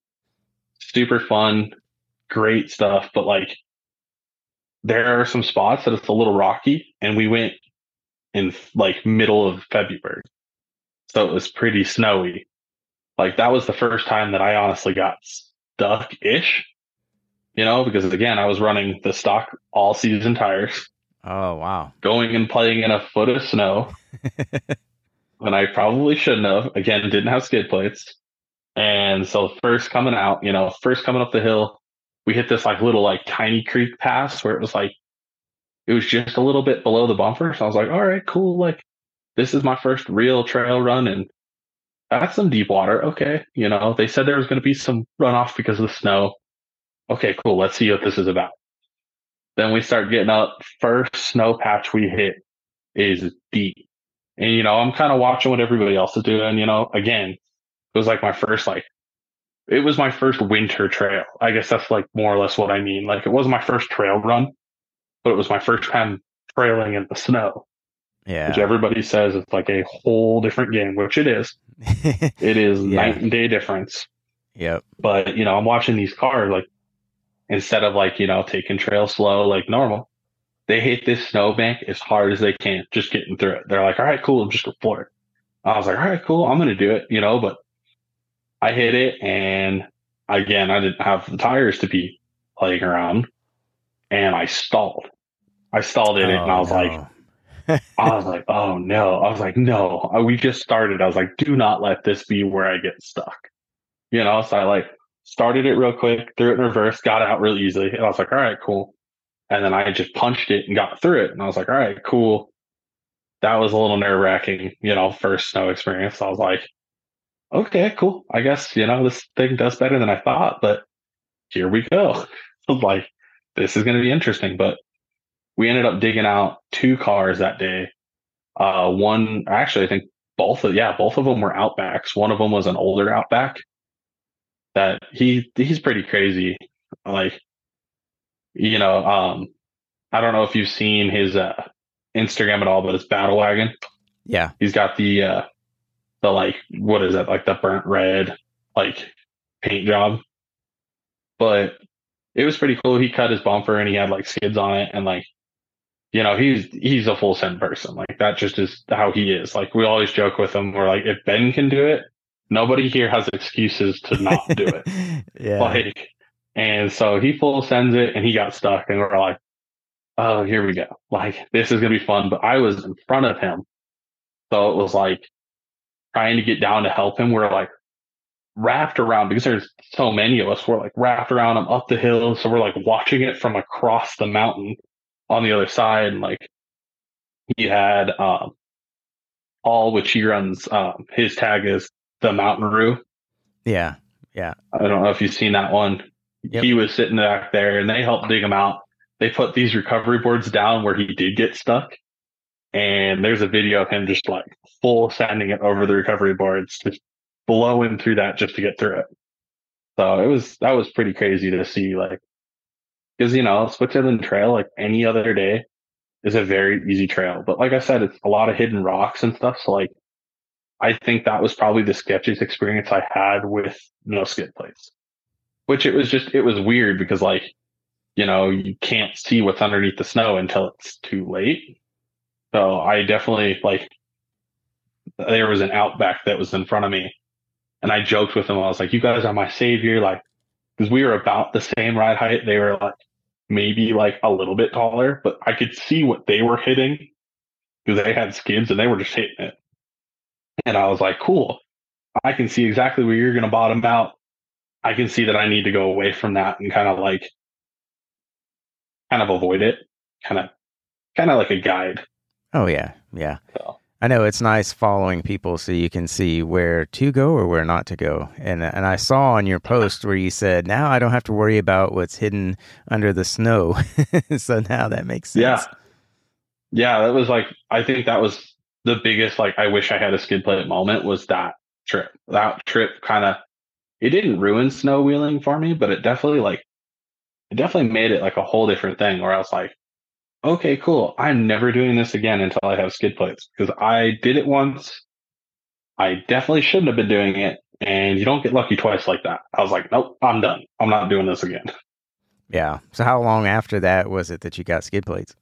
Super fun, great stuff. But like, there are some spots that it's a little rocky, and we went in like middle of February. So it was pretty snowy. Like, that was the first time that I honestly got stuck ish, you know, because again, I was running the stock all season tires, Oh, wow. going and playing in a foot of snow when I probably shouldn't have. Again, didn't have skid plates. And so first coming out, you know, first coming up the hill, we hit this like little like tiny creek pass where it was like, it was just a little bit below the bumper. So I was like, all right, cool. Like, this is my first real trail run, and that's some deep water. Okay. You know, they said there was going to be some runoff because of the snow. Okay, cool. Let's see what this is about. Then we start getting up. First snow patch we hit is deep. And, you know, I'm kind of watching what everybody else is doing. You know, again, it was like my first, like, it was my first winter trail. I guess that's like more or less what I mean. Like, it wasn't my first trail run, but it was my first time trailing in the snow, Yeah. which everybody says it's like a whole different game, which it is. It is Yeah. night and day difference. Yep. But, you know, I'm watching these cars, like, instead of like, you know, taking trail slow like normal, they hit this snowbank as hard as they can, just getting through it. They're like, all right, cool, I'm just gonna floor it. I was like, all right, cool, I'm gonna do it, you know, but I hit it, and again, I didn't have the tires to be playing around, and I stalled. I stalled in it, and I Oh, was like, no. I was like, oh no. I was like, no, we just started. I was like, do not let this be where I get stuck. You know, so I like started it real quick, threw it in reverse, got out real easily. And I was like, all right, cool. And then I just punched it and got through it. And I was like, all right, cool. That was a little nerve wracking, you know, first snow experience. I was like, okay, cool. I guess, you know, this thing does better than I thought, but here we go. I was like, this is going to be interesting. But we ended up digging out two cars that day. Uh, one, actually, I think both of, yeah, both of them were Outbacks. One of them was an older Outback that he, he's pretty crazy. Like, you know, um, I don't know if you've seen his, uh, Instagram at all, but it's Battle Wagon. Yeah. He's got the, uh, the like, what is it? Like the burnt red, like paint job. But it was pretty cool. He cut his bumper and he had like skids on it, and like, you know, he's he's a full send person. Like, that just is how he is. Like, we always joke with him. We're like, if Ben can do it, nobody here has excuses to not do it. Yeah. Like, and so he full sends it, and he got stuck, and we're like, oh, here we go. Like, this is gonna be fun. But I was in front of him, so it was like trying to get down to help him. We're like wrapped around, because there's so many of us. We're like wrapped around him up the hill, so we're like watching it from across the mountain on the other side. And like, he had um Paul, which he runs, um his tag is the Mountain Roo. Yeah. Yeah. I don't know if you've seen that one. Yep. He was sitting back there, and they helped dig him out. They put these recovery boards down where he did get stuck, and there's a video of him just like full sending it over the recovery boards, just blowing through that just to get through it. So it was, that was pretty crazy to see, like, because, you know, Switzerland Trail, like any other day, is a very easy trail. But like I said, it's a lot of hidden rocks and stuff. So like, I think that was probably the sketchiest experience I had with no skid plates, which it was just, it was weird because, like, you know, you can't see what's underneath the snow until it's too late. So I definitely, like, there was an Outback that was in front of me, and I joked with them. I was like, you guys are my savior. Like, because we were about the same ride height. They were like maybe like a little bit taller, but I could see what they were hitting because they had skids and they were just hitting it. And I was like, cool. I can see exactly where you're going to bottom out. I can see that I need to go away from that and kind of like, kind of avoid it. Kind of, kind of like a guide. Oh, yeah. Yeah. So. I know it's nice following people so you can see where to go or where not to go. And and I saw on your post where you said, now I don't have to worry about what's hidden under the snow. So now that makes sense. Yeah. Yeah, that was like, I think that was the biggest, like, I wish I had a skid plate moment, was that trip. That trip kind of, it didn't ruin snow wheeling for me, but it definitely like, it definitely made it like a whole different thing where I was like, okay, cool. I'm never doing this again until I have skid plates because I did it once. I definitely shouldn't have been doing it. And you don't get lucky twice like that. I was like, nope, I'm done. I'm not doing this again. Yeah. So how long after that was it that you got skid plates?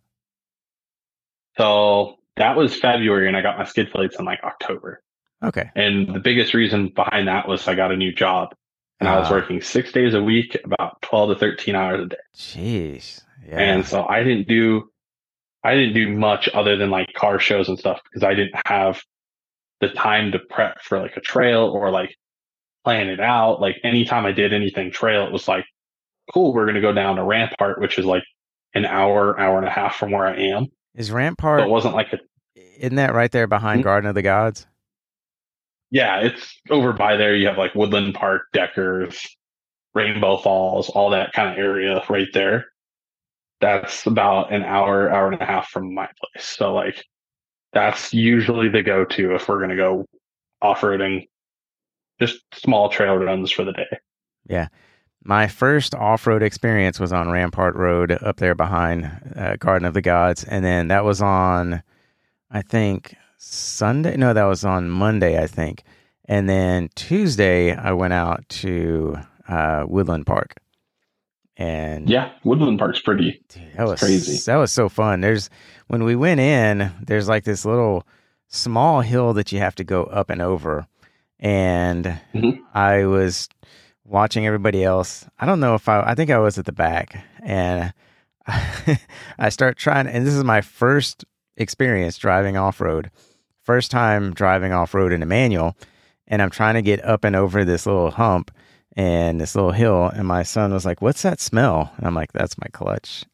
So that was February and I got my skid plates in like October. Okay. And the biggest reason behind that was I got a new job and uh, I was working six days a week, about twelve to thirteen hours a day. Jeez. Yeah. And so I didn't do, I didn't do much other than like car shows and stuff because I didn't have the time to prep for like a trail or like plan it out. Like anytime I did anything trail, it was like, cool, we're going to go down to Rampart, which is like an hour, hour and a half from where I am. Is Rampart? So it wasn't like a. Isn't that right there behind mm-hmm. Garden of the Gods? Yeah, it's over by there. You have like Woodland Park, Deckers, Rainbow Falls, all that kind of area right there. That's about an hour, hour and a half from my place. So like, that's usually the go-to if we're going to go off-roading, just small trail runs for the day. Yeah. My first off-road experience was on Rampart Road up there behind uh, Garden of the Gods. And then that was on, I think, Sunday. No, that was on Monday, I think. And then Tuesday, I went out to uh, Woodland Park. And yeah, Woodland Park's pretty dude, that was crazy. That was so fun. There's when we went in, there's like this little small hill that you have to go up and over. And mm-hmm. I was watching everybody else. I don't know if I, I think I was at the back and I, I start trying, and this is my first experience driving off-road, first time driving off-road in a manual. And I'm trying to get up and over this little hump and this little hill. And my son was like, what's that smell? And I'm like, that's my clutch.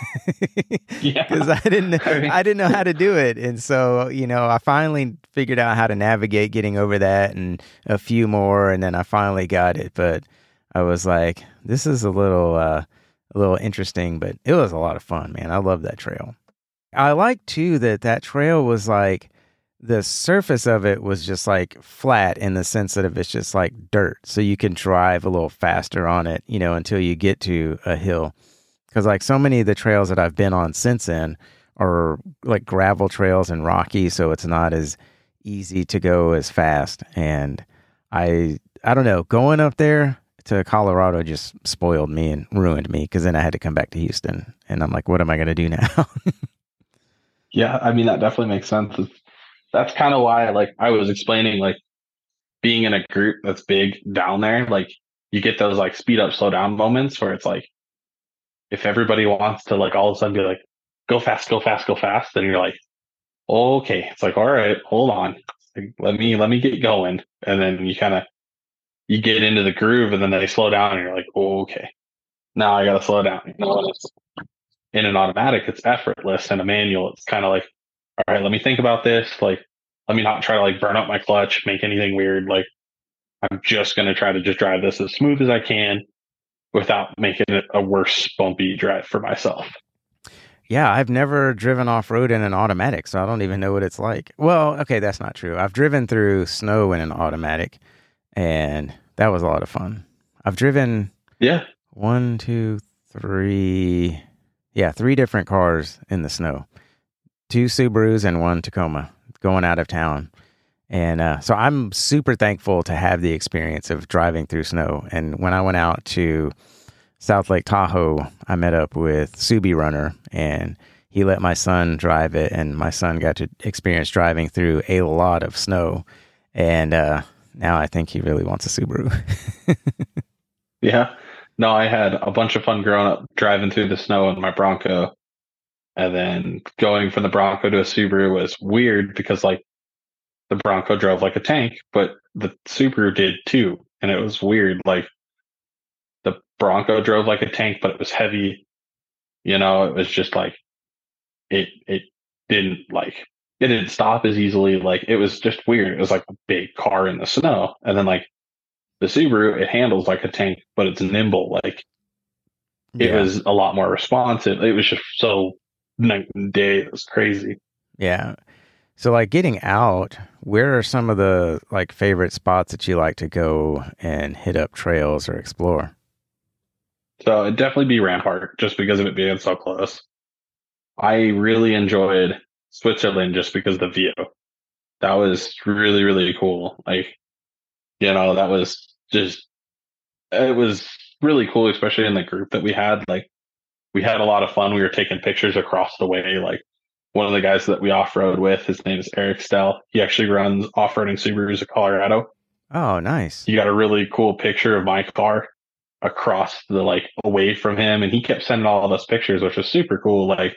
Yeah. Cause I didn't, I didn't know how to do it. And so, you know, I finally figured out how to navigate getting over that and a few more. And then I finally got it. But I was like, this is a little, uh, a little interesting, but it was a lot of fun, man. I love that trail. I like too that that trail was like, the surface of it was just like flat in the sense that it's just like dirt. So you can drive a little faster on it, you know, until you get to a hill. Cause like so many of the trails that I've been on since then are like gravel trails and rocky. So it's not as easy to go as fast. And I, I don't know, going up there to Colorado just spoiled me and ruined me. Cause then I had to come back to Houston and I'm like, what am I going to do now? Yeah. I mean, that definitely makes sense. It's, that's kind of why, like, I was explaining, like, being in a group that's big down there, like, you get those, like, speed up, slow down moments where it's like, if everybody wants to, like, all of a sudden be like, go fast, go fast, go fast, then you're like, okay. It's like, all right, hold on. Like, let me, let me get going. And then you kind of, you get into the groove and then they slow down and you're like, oh, okay. Now I got to slow down. You know, it's, in an automatic, it's effortless. In a manual, it's kind of like, all right, let me think about this. Like, let me not try to like burn up my clutch, make anything weird. Like, I'm just going to try to just drive this as smooth as I can without making it a worse bumpy drive for myself. Yeah, I've never driven off-road in an automatic, so I don't even know what it's like. Well, okay, that's not true. I've driven through snow in an automatic, and that was a lot of fun. I've driven yeah, one, two, three, yeah, three different cars in the snow. Two Subarus and one Tacoma going out of town. And uh, so I'm super thankful to have the experience of driving through snow. And when I went out to South Lake Tahoe, I met up with Subi Runner and he let my son drive it. And my son got to experience driving through a lot of snow. And uh, now I think he really wants a Subaru. Yeah. No, I had a bunch of fun growing up driving through the snow in my Bronco. And then going from the Bronco to a Subaru was weird because like the Bronco drove like a tank, but the Subaru did too. And it was weird. Like the Bronco drove like a tank, but it was heavy. You know, it was just like, it, it didn't like, it didn't stop as easily. Like it was just weird. It was like a big car in the snow. And then like the Subaru, it handles like a tank, but it's nimble. Like it yeah. was a lot more responsive. It was just so night and day. It was crazy. Yeah. So like getting out, where are some of the like favorite spots that you like to go and hit up trails or explore? So it'd definitely be Rampart just because of it being so close. I really enjoyed Switzerland just because of the view. That was really, really cool. Like, you know, that was just, it was really cool, especially in the group that we had. Like, we had a lot of fun. We were taking pictures across the way. Like, one of the guys that we off road with, his name is Eric Stell. He actually runs off roading Subarus of Colorado. Oh, nice. He got a really cool picture of my car across the, like, away from him. And he kept sending all of us pictures, which was super cool. Like,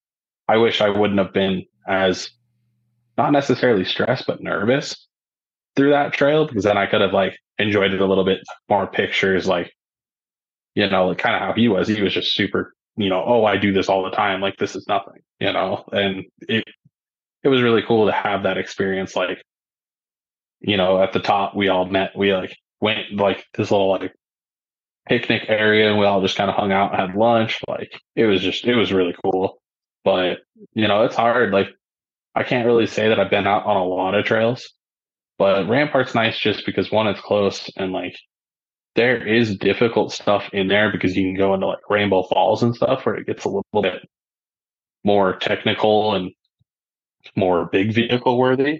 I wish I wouldn't have been as, not necessarily stressed, but nervous through that trail, because then I could have like enjoyed it a little bit more pictures, like, you know, like kind of how he was. He was just super, you know, oh, I do this all the time. Like, this is nothing, you know, and it, it was really cool to have that experience. Like, you know, at the top, we all met, we like went like this little like picnic area and we all just kind of hung out and had lunch. Like, it was just, it was really cool. But, you know, it's hard. Like, I can't really say that I've been out on a lot of trails, but Rampart's nice just because one, it's close and like there is difficult stuff in there because you can go into like Rainbow Falls and stuff where it gets a little bit more technical and more big vehicle worthy.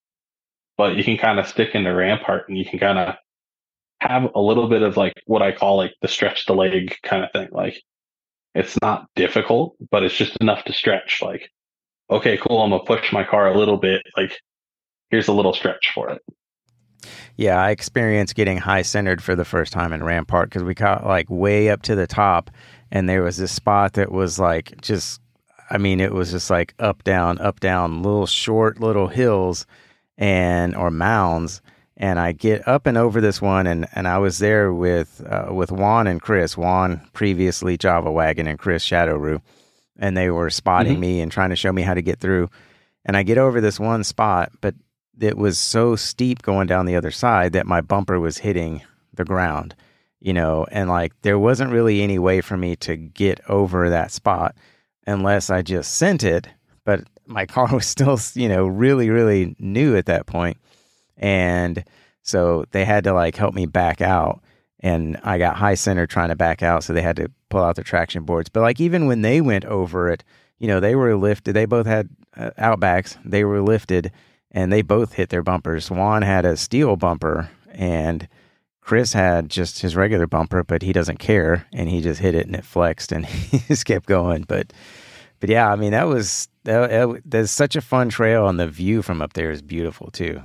But you can kind of stick into Rampart and you can kind of have a little bit of like what I call like the stretch the leg kind of thing. Like, it's not difficult, but it's just enough to stretch. Like, okay, cool, I'm gonna push my car a little bit. Like, here's a little stretch for it. Yeah, I experienced getting high centered for the first time in Rampart because we got like way up to the top and there was this spot that was like just, I mean, it was just like up, down, up, down, little short little hills and or mounds. And I get up and over this one, and, and I was there with uh, with Juan and Chris. Juan, previously Java Wagon, and Chris, Shadow Roo. And they were spotting mm-hmm. me and trying to show me how to get through. And I get over this one spot, but it was so steep going down the other side that my bumper was hitting the ground, you know, and like there wasn't really any way for me to get over that spot unless I just sent it. But my car was still, you know, really, really new at that point. And so they had to like help me back out. And I got high center trying to back out. So they had to pull out the traction boards. But like even when they went over it, you know, they were lifted. They both had uh, Outbacks. They were lifted and they both hit their bumpers. Juan had a steel bumper and Chris had just his regular bumper, but he doesn't care. And he just hit it and it flexed and he just kept going. But, but yeah, I mean, that was, that, that, that's such a fun trail and the view from up there is beautiful too.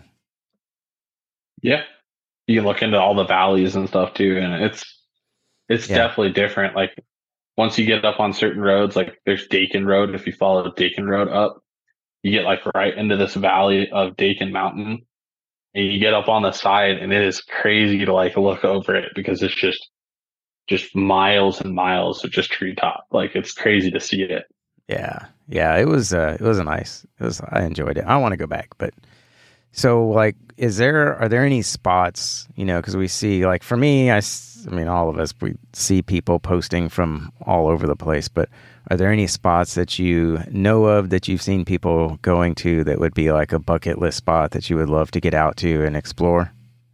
Yeah. You can look into all the valleys and stuff too. And it's, it's yeah. definitely different. Like once you get up on certain roads, like there's Dakin Road. If you follow Dakin Road up, you get like right into this valley of Dakin Mountain and you get up on the side and it is crazy to like look over it because it's just, just miles and miles of just treetop. Like it's crazy to see it. Yeah. Yeah. It was, uh, it was a nice, it was, I enjoyed it. I want to go back, but so like, is there, are there any spots, you know, because we see like for me, I, I mean, all of us, we see people posting from all over the place, but are there any spots that you know of that you've seen people going to that would be like a bucket list spot that you would love to get out to and explore?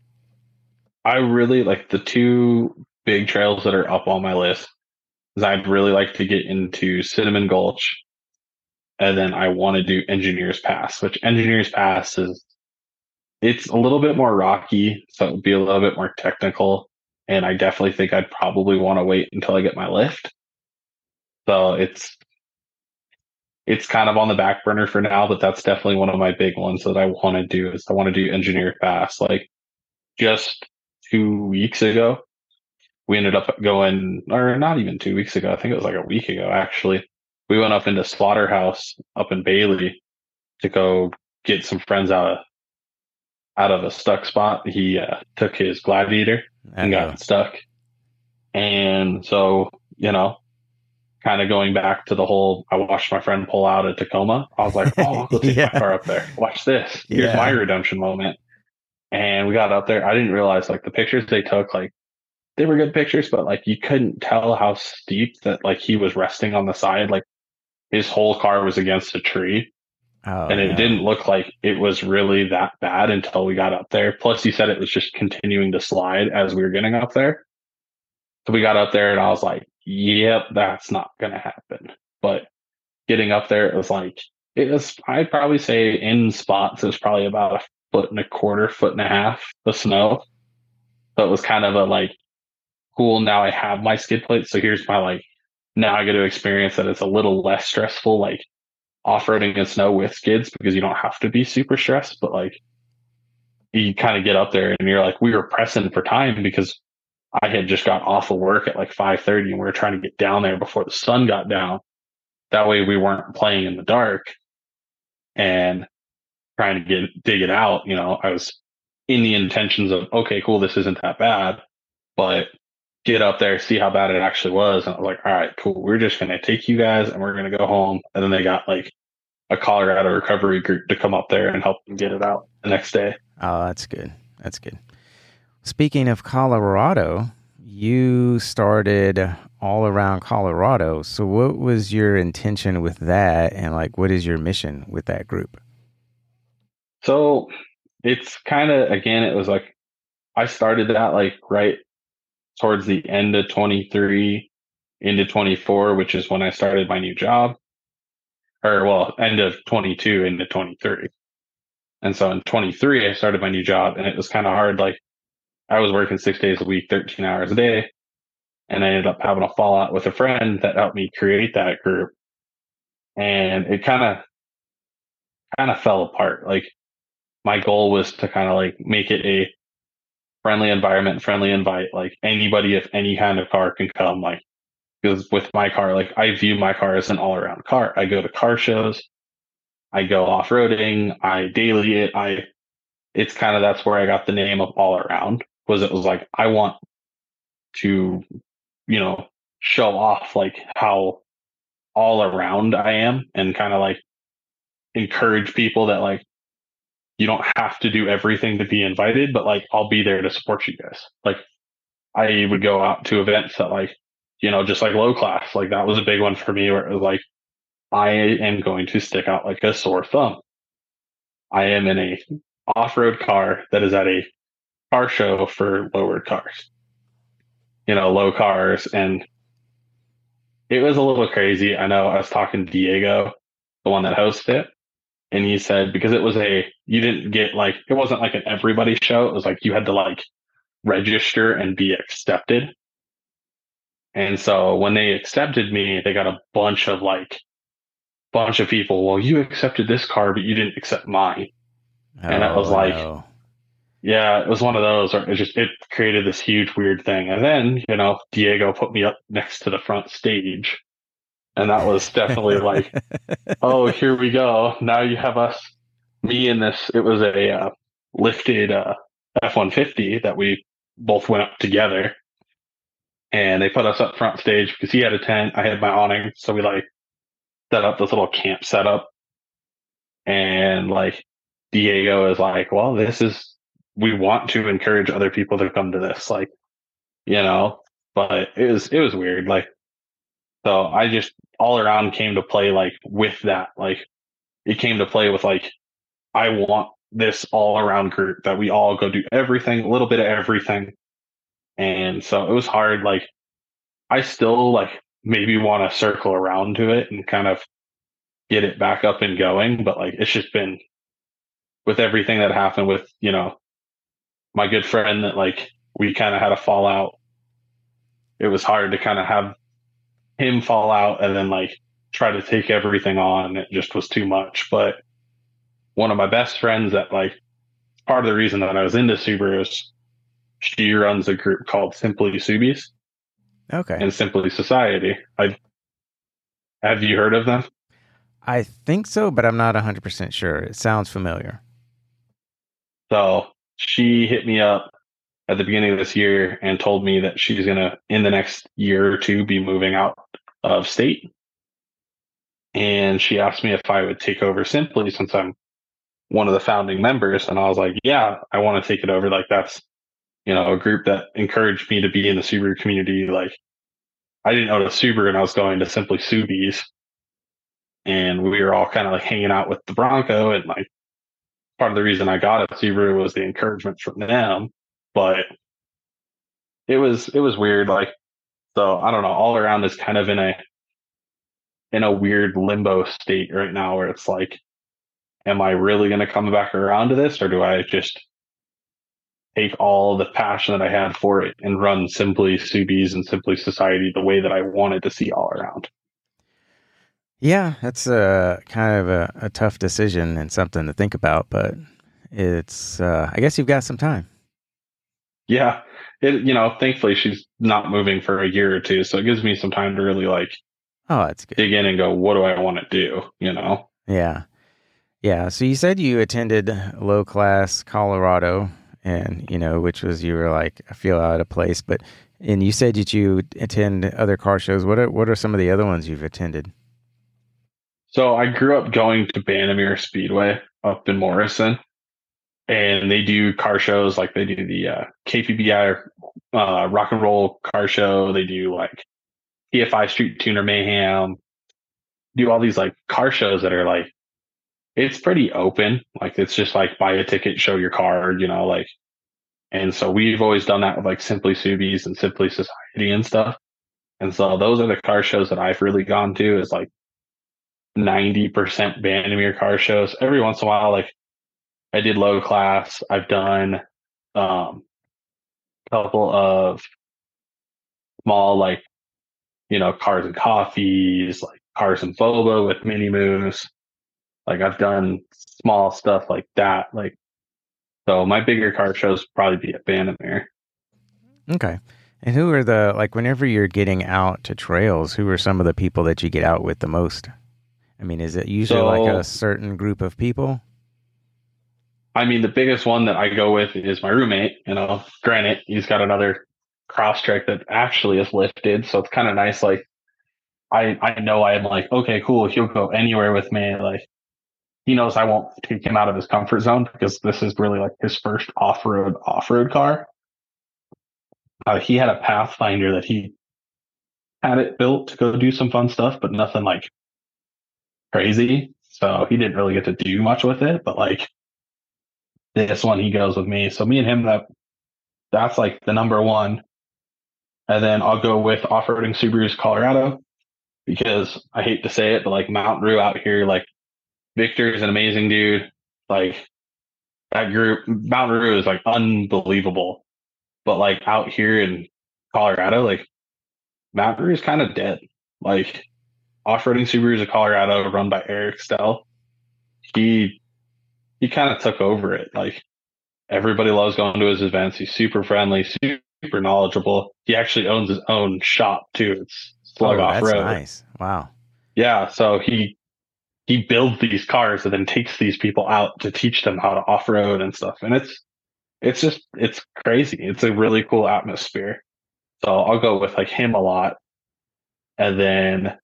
I really like the two big trails that are up on my list. Is I'd really like to get into Cinnamon Gulch, and then I want to do Engineers Pass, which Engineers Pass is, it's a little bit more rocky, so it would be a little bit more technical. And I definitely think I'd probably want to wait until I get my lift. So it's it's kind of on the back burner for now, but that's definitely one of my big ones that I want to do is I want to do Engineer Pass. Like just two weeks ago, we ended up going, or not even two weeks ago, I think it was like a week ago, actually. We went up into Slaughterhouse up in Bailey to go get some friends out of out of a stuck spot. He uh, took his Gladiator and got stuck. And so, you know, kind of going back to the whole, I watched my friend pull out at Tacoma. I was like, oh, I'll go take yeah. my car up there. Watch this. Here's yeah. my redemption moment. And we got up there. I didn't realize like the pictures they took, like they were good pictures, but like you couldn't tell how steep that like he was resting on the side. Like his whole car was against a tree. Oh And it no. didn't look like it was really that bad until we got up there. Plus, he said it was just continuing to slide as we were getting up there. So we got up there and I was like, yep, that's not going to happen. But getting up there, it was like, it was, I'd probably say in spots, it was probably about a foot and a quarter, foot and a half of snow. So it was kind of a like, cool. Now I have my skid plate. So here's my like, now I get to experience that it's a little less stressful, like off roading in snow with skids because you don't have to be super stressed. But like, you kind of get up there and you're like, we were pressing for time because I had just got off of work at like five thirty and we were trying to get down there before the sun got down. That way we weren't playing in the dark and trying to get dig it out. You know, I was in the intentions of, okay, cool, this isn't that bad, but get up there, see how bad it actually was. And I was like, all right, cool. We're just going to take you guys and we're going to go home. And then they got like a Colorado recovery group to come up there and help them get it out the next day. Oh, that's good. That's good. Speaking of Colorado, you started All Around Colorado. So what was your intention with that? And like, what is your mission with that group? So it's kind of, again, it was like, I started that like right towards the end of twenty-three into twenty-four, which is when I started my new job. Or well, end of twenty-two into twenty-three. And so in twenty-three, I started my new job and it was kind of hard. Like I was working six days a week, thirteen hours a day. And I ended up having a fallout with a friend that helped me create that group. And it kind of, kind of fell apart. Like my goal was to kind of like make it a friendly environment, friendly invite, like anybody, if any kind of car can come, like, because with my car, like I view my car as an all around car. I go to car shows, I go off roading, I daily it. I, it's kind of, that's where I got the name of All Around, was it was like, I want to, you know, show off like how all around I am and kind of like encourage people that like, you don't have to do everything to be invited, but like, I'll be there to support you guys. Like I would go out to events that like, you know, just like low class, like that was a big one for me where it was like, I am going to stick out like a sore thumb. I am in a off-road car that is at a car show for lowered cars, you know, low cars. And it was a little crazy. I know I was talking to Diego, the one that hosted it, and he said, because it was a, you didn't get like, it wasn't like an everybody show. It was like, you had to like register and be accepted. And so when they accepted me, they got a bunch of like, bunch of people. Well, you accepted this car, but you didn't accept mine. Oh, and it was like, no. yeah, it was one of those where it just, it created this huge weird thing. And then, you know, Diego put me up next to the front stage. And that was definitely like, oh, here we go. Now you have us, me in this. It was a uh, lifted uh, F one fifty that we both went up together. And they put us up front stage because he had a tent. I had my awning. So we like set up this little camp setup. And like Diego is like, well, this is, we want to encourage other people to come to this. Like, you know, but it was, it was weird. Like, so I just all around came to play like with that. Like it came to play with like, I want this all around group that we all go do everything, a little bit of everything. And so it was hard. Like I still like maybe want to circle around to it and kind of get it back up and going. But like, it's just been with everything that happened with, you know, my good friend that like we kind of had a fallout. It was hard to kind of have him fall out and then like try to take everything on. It just was too much. But one of my best friends that like part of the reason that I was into Subarus, she runs a group called Simply Subies. Okay. And Simply Society. I have you heard of them? I think so, but I'm not one hundred percent sure. It sounds familiar. So she hit me up at the beginning of this year and told me that she's going to, in the next year or two, be moving out of state. And she asked me if I would take over Simply since I'm one of the founding members. And I was like, yeah, I want to take it over. Like that's, you know, a group that encouraged me to be in the Subaru community. Like I didn't know the Subaru and I was going to Simply Subies. and we were all kind of like hanging out with the Bronco, and like part of the reason I got a Subaru was the encouragement from them. But it was it was weird. Like, so I don't know. All around is kind of in a in a weird limbo state right now, where it's like, am I really going to come back around to this, or do I just take all the passion that I had for it and run Simply Subies and Simply Society the way that I wanted to see all around? Yeah, that's a kind of a, a tough decision and something to think about, but it's, uh, I guess you've got some time. Yeah. It, you know, thankfully she's not moving for a year or two. So it gives me some time to really like, oh, that's good. Dig in and go, what do I want to do? You know? Yeah. Yeah. So you said you attended Low Class Colorado, and, you know, which was, you were like, I feel out of place, but, and you said that you attend other car shows. What are, what are some of the other ones you've attended? So I grew up going to Bandimere Speedway up in Morrison, and they do car shows. Like they do the uh, K P B I uh, rock and roll car show. They do like T F I Street Tuner Mayhem, do all these like car shows that are like, it's pretty open. Like it's just like buy a ticket, show your car, you know, like, and so we've always done that with like Simply Subies and Simply Society and stuff. And so those are the car shows that I've really gone to, is like ninety percent Bandimere car shows. Every once in a while, like I did Low Class. I've done um, a couple of small, like, you know, Cars and Coffees, like Cars and Boba with Mini Moose. Like I've done small stuff like that. Like, so my bigger car shows probably be at Bandimere. Okay. And who are the, like, whenever you're getting out to trails, who are some of the people that you get out with the most? I mean, is it usually so, like a certain group of people? I mean, the biggest one that I go with is my roommate, you know, Granite. He's got another Crosstrek that actually is lifted. So it's kind of nice. Like, I, I know I'm like, okay, cool. He'll go anywhere with me. Like, he knows I won't take him out of his comfort zone, because this is really like his first off-road, off-road car. Uh, he had a Pathfinder that he had it built to go do some fun stuff, but nothing like crazy. So he didn't really get to do much with it, but like this one, he goes with me. So me and him, that that's like the number one. And then I'll go with Off-Roading Subarus Colorado, because I hate to say it, but like Mountain Rue out here, like Victor's an amazing dude. Like that group, Mountain Rue is like unbelievable. But like out here in Colorado, like Mountain Rue is kind of dead. Like Off-Roading Subarus of Colorado, run by Eric Stell, he he kind of took over it. Like everybody loves going to his events. He's super friendly, super knowledgeable. He actually owns his own shop too. It's Slug oh, Off Road. That's nice. Wow. Yeah, so he he builds these cars and then takes these people out to teach them how to off road and stuff. And it's it's just it's crazy. It's a really cool atmosphere. So I'll go with like him a lot. And then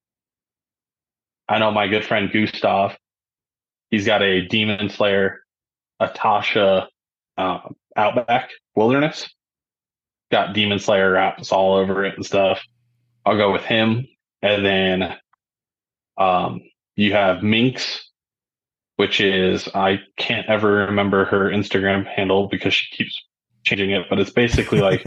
I know my good friend Gustav, he's got a Demon Slayer, a Tasha um, Outback Wilderness. Got Demon Slayer wraps all over it and stuff. I'll go with him. And then um, you have Minx, which is, I can't ever remember her Instagram handle because she keeps changing it, but it's basically like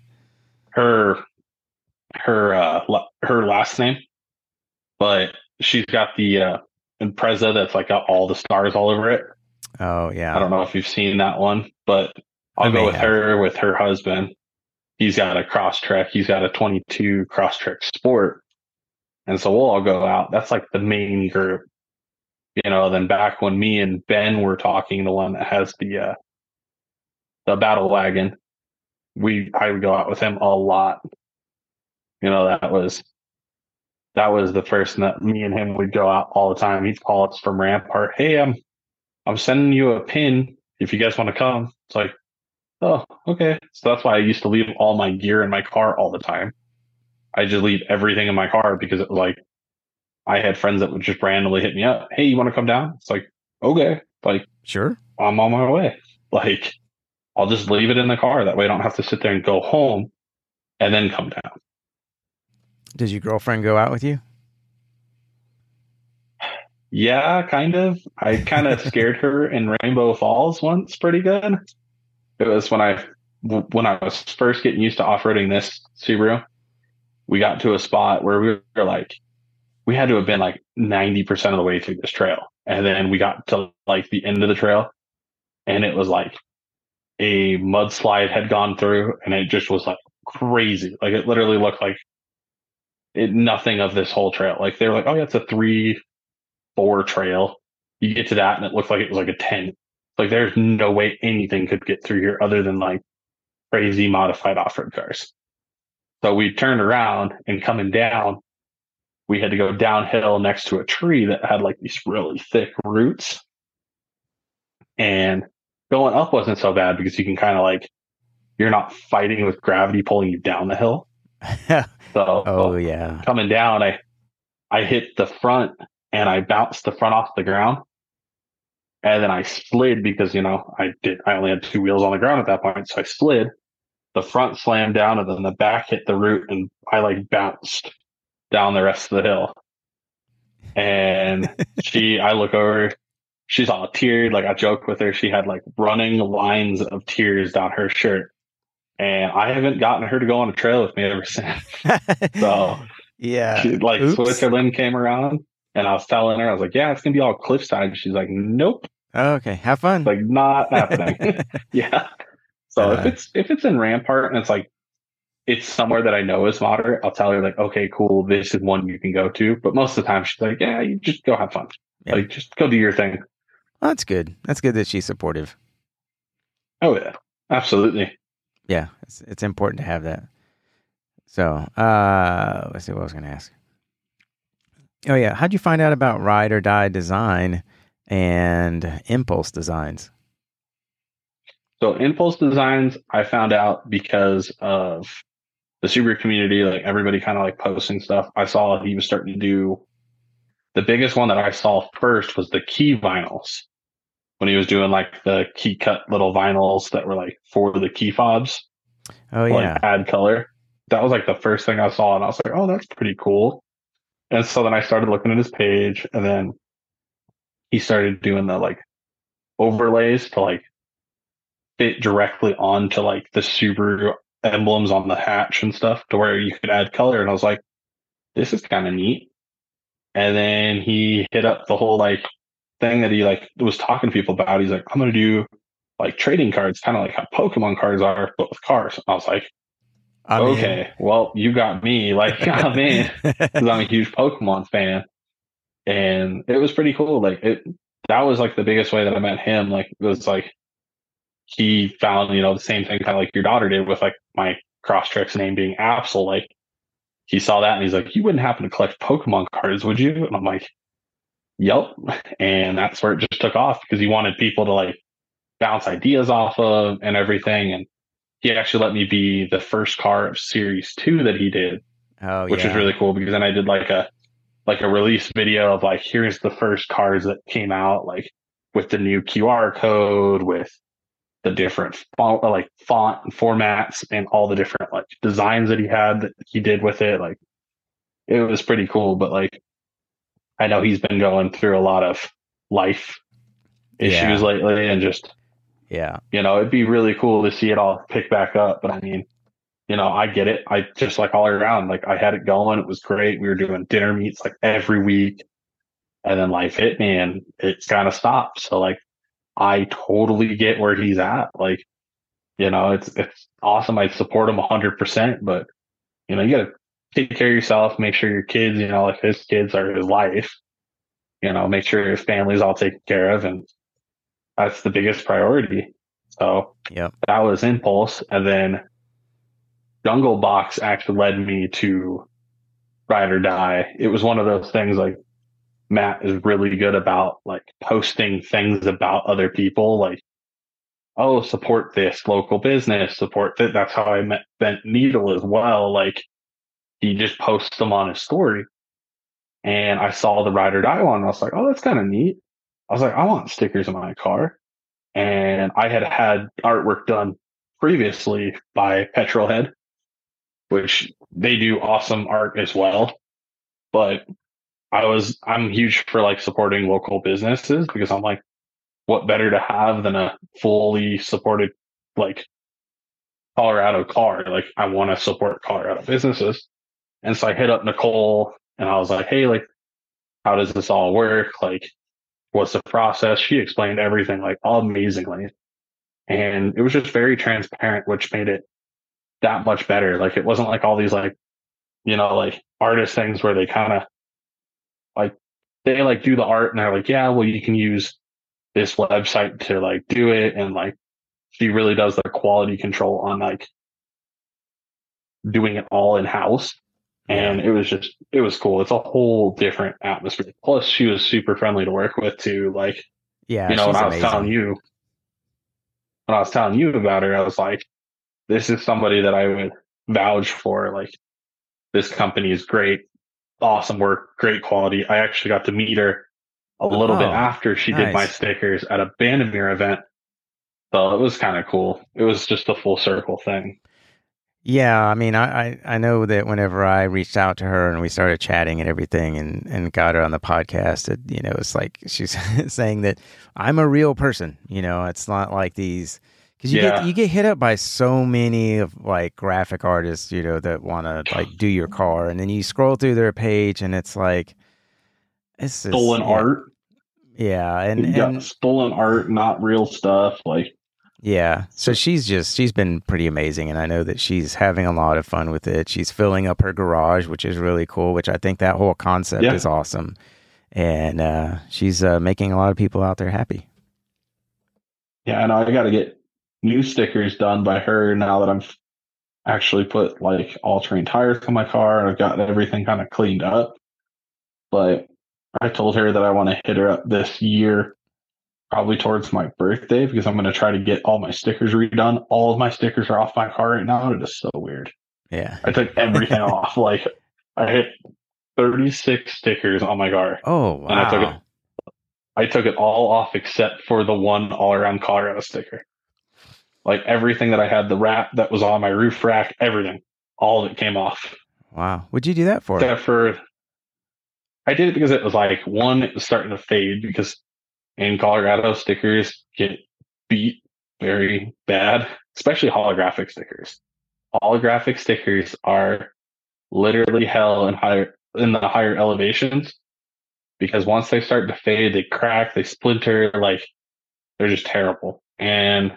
her her uh, her last name, but she's got the uh, Impreza that's like got all the stars all over it. Oh yeah, I don't know if you've seen that one, but I'll I go with have. her with her husband. He's got a Crosstrek. He's got a twenty-two Crosstrek Sport, and so we'll all go out. That's like the main group, you know. Then back when me and Ben were talking, the one that has the uh, the Battle Wagon, we I would go out with him a lot. You know, that was that was the person that me and him would go out all the time. He'd call us from Rampart. Hey, I'm I'm sending you a pin if you guys want to come. It's like, oh, okay. So that's why I used to leave all my gear in my car all the time. I just leave everything in my car because it was like, I had friends that would just randomly hit me up. Hey, you want to come down? It's like, okay. Like, sure. I'm on my way. Like, I'll just leave it in the car. That way I don't have to sit there and go home and then come down. Does your girlfriend go out with you? Yeah, kind of. I kind of scared her in Rainbow Falls once pretty good. It was when I when I was first getting used to off-roading this Subaru. We got to a spot where we were like, we had to have been like ninety percent of the way through this trail. And then we got to like the end of the trail and it was like a mudslide had gone through and it just was like crazy. Like it literally looked like it, nothing of this whole trail. Like they were like, oh yeah, it's a three, four trail. You get to that and it looked like it was like a ten. Like there's no way anything could get through here other than like crazy modified off-road cars. So we turned around and coming down, we had to go downhill next to a tree that had like these really thick roots. And going up wasn't so bad because you can kind of like, you're not fighting with gravity pulling you down the hill. So Oh yeah. coming down, I, I hit the front and I bounced the front off the ground. And then I slid because, you know, I did, I only had two wheels on the ground at that point. So I slid, the front slammed down and then the back hit the root and I like bounced down the rest of the hill. And she, I look over, she's all teared. Like I joked with her. She had like running lines of tears down her shirt. And I haven't gotten her to go on a trail with me ever since. So yeah. she, like Oops. Switzerland came around and I was telling her, I was like, yeah, it's going to be all cliffside. She's like, nope. Okay. Have fun. Like not happening. Yeah. So Uh, if it's, if it's in Rampart and it's like, it's somewhere that I know is moderate, I'll tell her like, okay, cool. This is one you can go to. But most of the time she's like, yeah, you just go have fun. Yeah. Like just go do your thing. Well, that's good. That's good that she's supportive. Oh yeah, absolutely. Yeah. It's, it's important to have that. So, uh, let's see what I was going to ask. Oh yeah. How'd you find out about Ride or Die Design and Impulse Designs? So Impulse Designs, I found out because of the Subaru community, like everybody kind of like posting stuff. I saw he was starting to do the biggest one that I saw first was the key vinyls when he was doing like the key cut little vinyls that were like for the key fobs. Oh like yeah. add color. That was like the first thing I saw and I was like, oh, that's pretty cool. And so then I started looking at his page and then he started doing the like overlays to like fit directly onto like the Subaru emblems on the hatch and stuff to where you could add color. And I was like, this is kind of neat. And then he hit up the whole like thing that he like was talking to people about. He's like, I'm going to do like trading cards, kind of like how Pokemon cards are, but with cars. And I was like, I'm okay, in. well, you got me. Like, I'm in because I'm a huge Pokemon fan. And it was pretty cool. Like, it, that was like the biggest way that I met him. Like, it was like, he found, you know, the same thing kind of like your daughter did with like my Crosstrek's name being Absol. Like he saw that and he's like, you wouldn't happen to collect Pokemon cards, would you? And I'm like, yep. And that's where it just took off because he wanted people to like bounce ideas off of and everything. And he actually let me be the first car of series two that he did, Oh which yeah. was really cool because then I did like a, like a release video of like, here's the first cars that came out, like with the new Q R code, with the different font, like font and formats and all the different like designs that he had that he did with it. Like it was pretty cool, but like I know he's been going through a lot of life issues Yeah. lately and just, Yeah. you know, it'd be really cool to see it all pick back up. But I mean, you know, I get it. I just like all around, like I had it going. It was great. We were doing dinner meets like every week and then life hit me and it's kind of stopped. So like, I totally get where he's at. Like, you know, it's it's awesome. I support him one hundred percent, but, you know, you got to take care of yourself, make sure your kids, you know, like his kids are his life, you know, make sure his family's all taken care of. And that's the biggest priority. So Yep. that was Impulse. And then Jungle Box actually led me to Ride or Die. It was one of those things like, Matt is really good about like posting things about other people, like, oh, support this local business, support that. That's how I met Bent Needle as well. Like he just posts them on his story. And I saw the Ride or Die one. And I was like, oh, that's kind of neat. I was like, I want stickers in my car. And I had had artwork done previously by Petrolhead, which they do awesome art as well. But I was I'm huge for like supporting local businesses because I'm like, what better to have than a fully supported like Colorado car? Like I want to support Colorado businesses. And so I hit up Nicole and I was like, hey, like, how does this all work? Like, what's the process? She explained everything like amazingly. And it was just very transparent, which made it that much better. Like it wasn't like all these like, you know, like artist things where they kind of like they like do the art and they're like, yeah, well, you can use this website to like do it. And like she really does the quality control on like doing it all in house. And Yeah. it was just, it was cool. It's a whole different atmosphere. Plus, she was super friendly to work with too. Like, Yeah, you know, when she's I was telling amazing. you, when I was telling you about her, I was like, this is somebody that I would vouch for. Like, this company is great, awesome work, great quality. I actually got to meet her a little bit Oh, after she did my nice. stickers at a Bandamere event. So it was kind of cool. It was just a full circle thing. Yeah, I mean, I, I, I know that whenever I reached out to her and we started chatting and everything and, and got her on the podcast, it, you know, it's like she's saying that I'm a real person. You know, it's not like these because you get Yeah. you get hit up by so many of like graphic artists, you know, that want to like do your car, and then you scroll through their page and it's like it's just Stolen yeah, art. yeah, and You got and stolen art, not real stuff. Like, yeah. So she's just, she's been pretty amazing. And I know that she's having a lot of fun with it. She's filling up her garage, which is really cool, which I think that whole concept yeah. is awesome. And uh, she's uh, making a lot of people out there happy. Yeah, I know I got to get new stickers done by her now that I'm actually put like all terrain tires on my car and I've got everything kind of cleaned up. But I told her that I want to hit her up this year, probably towards my birthday, because I'm going to try to get all my stickers redone. All of my stickers are off my car right now. It is so weird. Yeah. I took everything off. Like I hit thirty-six stickers on my car, Oh, and I took it. wow. I took it all off except for the one all around Colorado sticker. Like everything that I had, the wrap that was on my roof rack, everything, all of it came off. Wow. What'd you do that for? Except for, I did it because it was like, one, it was starting to fade because in Colorado, stickers get beat very bad, especially holographic stickers. Holographic stickers are literally hell in higher in the higher elevations because once they start to fade, they crack, they splinter, like they're just terrible. And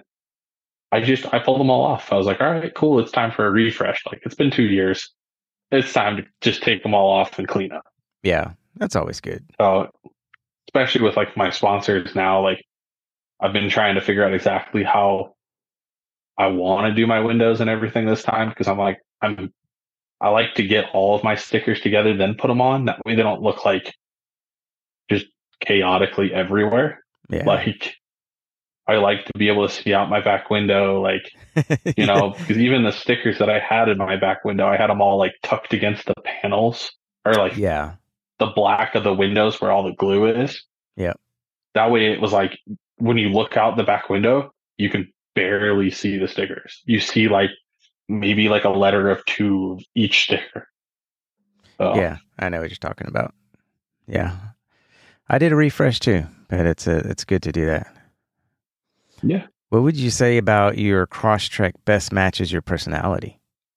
I just I pulled them all off. I was like, all right, cool, it's time for a refresh. Like it's been two years. It's time to just take them all off and clean up. Yeah. That's always good. So especially with like my sponsors now, like I've been trying to figure out exactly how I want to do my windows and everything this time because I'm like I'm I like to get all of my stickers together, then put them on. That way they don't look like just chaotically everywhere. Yeah. Like I like to be able to see out my back window, like you know, because even the stickers that I had in my back window, I had them all like tucked against the panels or like Yeah. the black of the windows where all the glue is. Yeah. That way it was like when you look out the back window, you can barely see the stickers. You see like maybe like a letter of two of each sticker. So, Yeah. I know what you're talking about. Yeah. I did a refresh too, but it's a, it's good to do that. yeah. What would you say about your Crosstrek best matches your personality?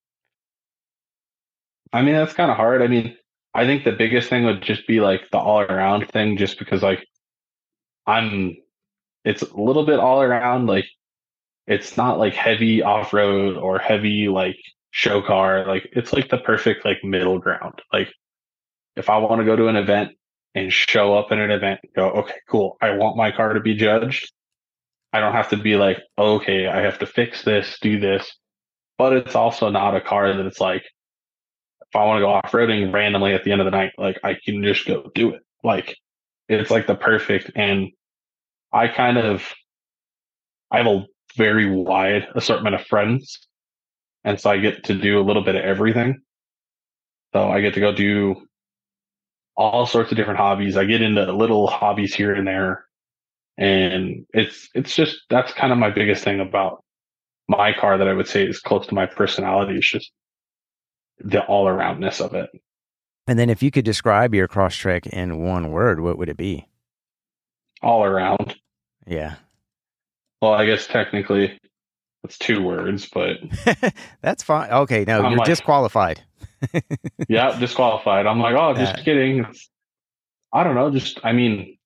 I mean, that's kind of hard. I mean, I think the biggest thing would just be like the all around thing, just because like I'm, it's a little bit all around. Like it's not like heavy off road or heavy like show car. Like it's like the perfect like middle ground. Like if I want to go to an event and show up at an event, go, okay, cool. I want my car to be judged. I don't have to be like, okay, I have to fix this, do this. But it's also not a car that it's like, if I want to go off roading randomly at the end of the night, like I can just go do it. Like it's like the perfect. And I kind of, I have a very wide assortment of friends. And so I get to do a little bit of everything. So I get to go do all sorts of different hobbies. I get into little hobbies here and there. And it's, it's just, that's kind of my biggest thing about my car that I would say is close to my personality. It's just the all aroundness of it. And then if you could describe your Crosstrek in one word, what would it be? All around. Yeah. Well, I guess technically it's two words, but that's fine. Okay, no, I'm you're like, disqualified. Yeah, disqualified. I'm like, oh, just Uh, kidding. It's, I don't know. Just, I mean,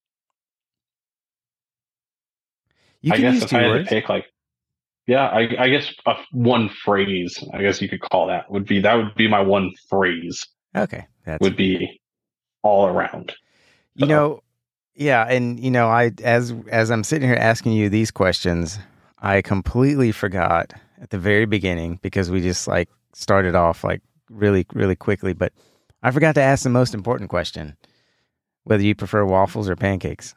you I can guess use if I two had words. to pick, like, yeah, I, I guess a, one phrase, I guess you could call that would be that would be my one phrase. Okay, that's would be all around. You So, know, yeah, and you know, I as as I'm sitting here asking you these questions, I completely forgot at the very beginning because we just like started off like really really quickly, but I forgot to ask the most important question: whether you prefer waffles or pancakes.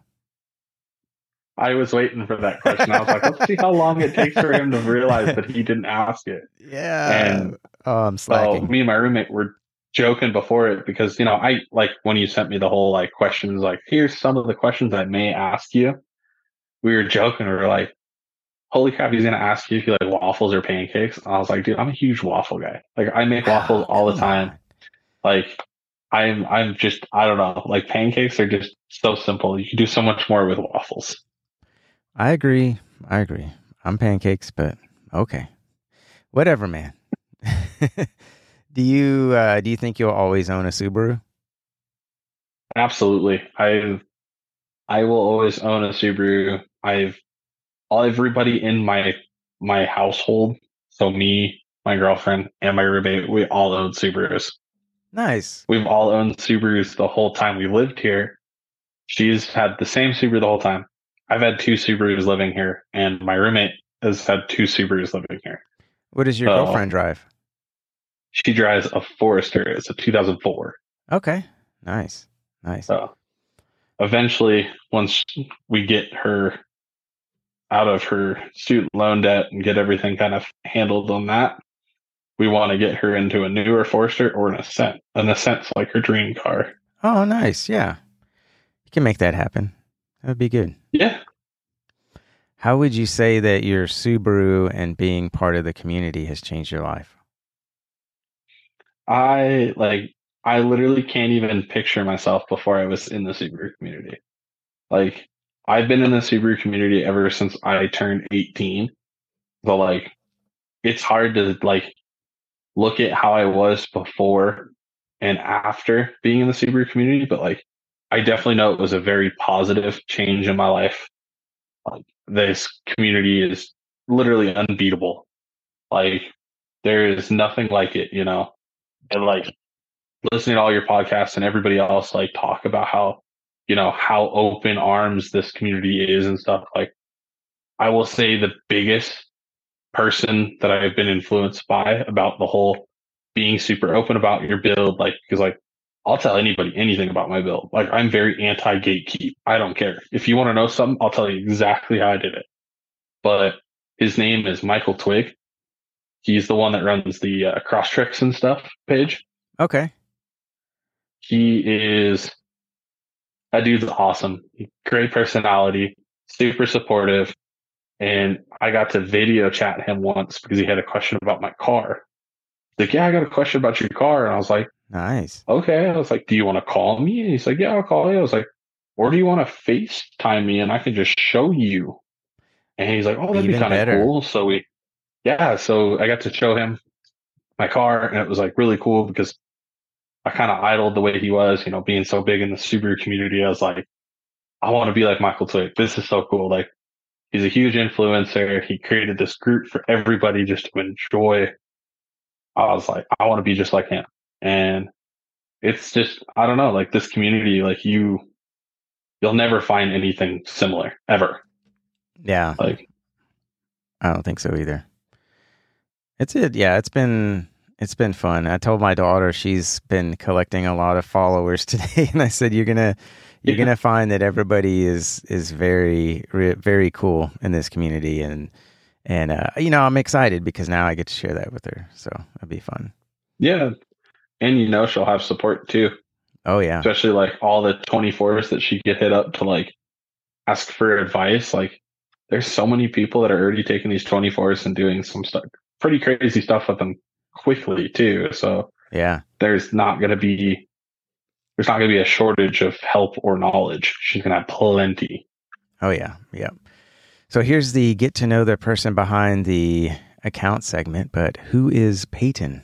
I was waiting for that question. I was like, let's see how long it takes for him to realize that he didn't ask it. Yeah. And Oh, I'm so slacking. me and my roommate were joking before it because, you know, I like when you sent me the whole like questions, like, here's some of the questions I may ask you. We were joking. We were like, holy crap, he's going to ask you if you like waffles or pancakes. And I was like, dude, I'm a huge waffle guy. Like, I make waffles Oh, all the come time. on. Like, I'm, I'm just, I don't know. Like, pancakes are just so simple. You can do so much more with waffles. I agree. I agree. I'm pancakes, but okay. Whatever, man. do you uh, do you think you'll always own a Subaru? Absolutely. I, I will always own a Subaru. I've, all everybody in my, my household. So me, my girlfriend, and my roommate, we all own Subarus. Nice. We've all owned Subarus the whole time we lived here. She's had the same Subaru the whole time. I've had two Subarus living here, and my roommate has had two Subarus living here. What does your So girlfriend drive? she drives a Forester. It's a two thousand four. Okay. Nice. Nice. So eventually, once we get her out of her student loan debt and get everything kind of handled on that, we want to get her into a newer Forester or an Ascent. An Ascent's like her dream car. Oh, nice. Yeah. You can make that happen. That would be good. Yeah. How would you say that your Subaru and being part of the community has changed your life? I like I literally can't even picture myself before I was in the Subaru community. Like I've been in the Subaru community ever since I turned eighteen. So like it's hard to like look at how I was before and after being in the Subaru community, but like I definitely know it was a very positive change in my life. Like this community is literally unbeatable. Like there is nothing like it, you know. And like listening to all your podcasts and everybody else like talk about how, you know, how open arms this community is and stuff. Like I will say the biggest person that I've been influenced by about the whole being super open about your build, like because like I'll tell anybody anything about my build. Like I'm very anti gatekeep. I don't care. If you want to know something, I'll tell you exactly how I did it. But his name is Michael Twig. He's the one that runs the uh, Crosstreks and stuff page. Okay. He is that dude's awesome. Great personality, super supportive. And I got to video chat him once because he had a question about my car. He's like, yeah, I got a question about your car. And I was like, nice. Okay. I was like, do you want to call me? And he's like, yeah, I'll call you. I was like, or do you want to FaceTime me and I can just show you? And he's like, oh, that'd Even be kind of better. cool. So we, yeah, so I got to show him my car and it was like really cool because I kind of idled the way he was, you know, being so big in the Subaru community. I was like, I want to be like Michael Twig. This is so cool. Like, he's a huge influencer. He created this group for everybody just to enjoy. I was like, I want to be just like him. And it's just, I don't know, like this community, like you, you'll never find anything similar ever. Yeah. Like, I don't think so either. It's it. Yeah. It's been, it's been fun. I told my daughter she's been collecting a lot of followers today. And I said, you're going to, you're yeah. going to find that everybody is, is very, very cool in this community. And, and, uh, you know, I'm excited because now I get to share that with her. So it'll be fun. Yeah. And you know, she'll have support too. Oh yeah. Especially like all the twenty-fours that she get hit up to like ask for advice. Like there's so many people that are already taking these twenty-fours and doing some stuff, pretty crazy stuff with them quickly too. So yeah, there's not going to be there's not going to be a shortage of help or knowledge. She's going to have plenty. Oh, yeah. Yeah. So here's the get to know the person behind the account segment, but who is Peyton?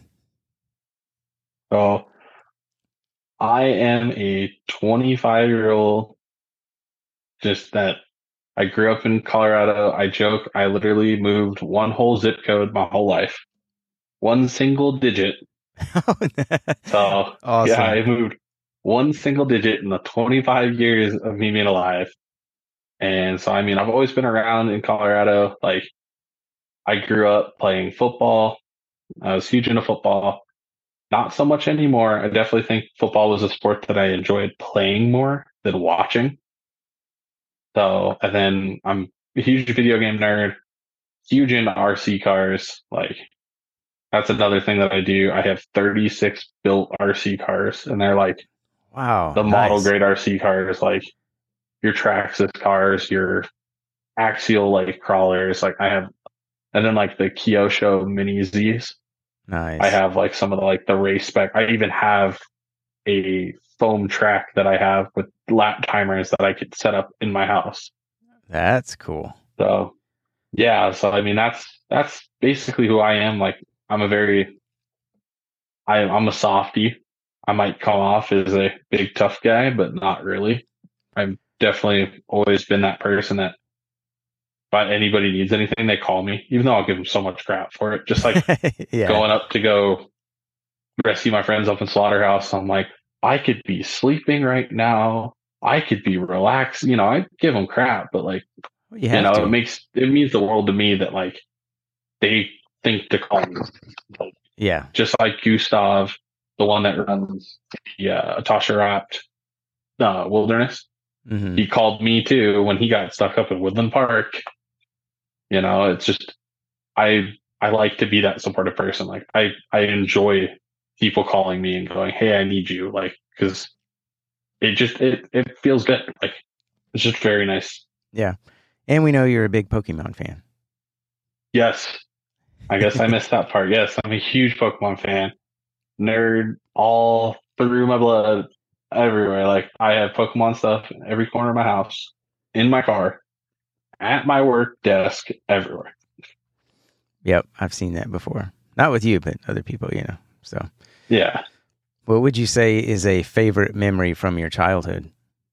So I am a twenty-five year old, just that I grew up in Colorado. I joke, I literally moved one whole zip code my whole life, one single digit. So awesome. Yeah, I moved one single digit in the twenty-five years of me being alive. And so, I mean, I've always been around in Colorado. Like, I grew up playing football. I was huge into football. Not so much anymore. I definitely think football was a sport that I enjoyed playing more than watching. So, and then I'm a huge video game nerd, huge into R C cars. Like, that's another thing that I do. I have thirty-six built R C cars, and they're like, wow, the nice. model grade R C cars, like your Traxxas cars, your axial like crawlers. Like, I have, and then like the Kyosho Mini Zs. Nice. I have like some of the like the race spec. I even have a foam track that I have with lap timers that I could set up in my house. That's cool. So yeah, so I mean that's that's basically who I am. Like, I'm a very I I'm a softie. I might come off as a big tough guy, but not really. I've definitely always been that person that if anybody needs anything, they call me, even though I'll give them so much crap for it. Just like yeah. going up to go rescue my friends up in Slaughterhouse. I'm like, I could be sleeping right now. I could be relaxed. You know, I give them crap, but like, well, you, you know, to. it makes, it means the world to me that like they think to call me. Like, yeah. Just like Gustav, the one that runs the uh, Atasha Rapt uh, Wilderness. Mm-hmm. He called me too when he got stuck up in Woodland Park. You know, it's just, I, I like to be that supportive person. Like, I, I enjoy people calling me and going, "Hey, I need you." Like, cause it just, it, it feels good. Like, it's just very nice. Yeah. And we know you're a big Pokemon fan. Yes. I guess I missed that part. Yes. I'm a huge Pokemon fan. Nerd all through my blood, everywhere. Like, I have Pokemon stuff in every corner of my house, in my car, at my work desk, everywhere. Yep, I've seen that before. Not with you, but other people, you know. So, yeah. What would you say is a favorite memory from your childhood?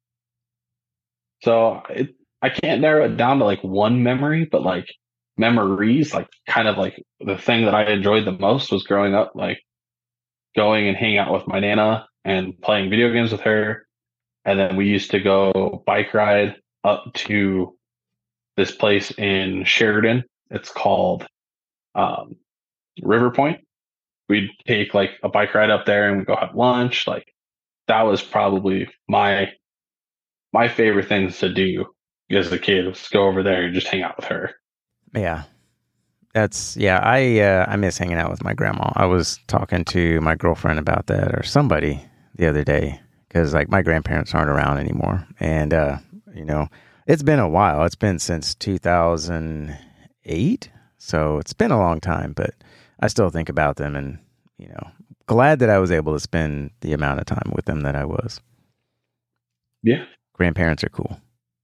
So it, I can't narrow it down to like one memory, but like memories, like kind of like the thing that I enjoyed the most was growing up, like going and hanging out with my Nana and playing video games with her. And then we used to go bike ride up to this place in Sheridan. It's called um, River Point. We'd take like a bike ride up there and we'd go have lunch. Like, that was probably my my favorite things to do as a kid, was go over there and just hang out with her. Yeah. That's, yeah, I uh, I miss hanging out with my grandma. I was talking to my girlfriend about that, or somebody the other day, because like my grandparents aren't around anymore. And, uh, you know, it's been a while. It's been since two thousand eight. So it's been a long time, but I still think about them, and, you know, glad that I was able to spend the amount of time with them that I was. Yeah. Grandparents are cool.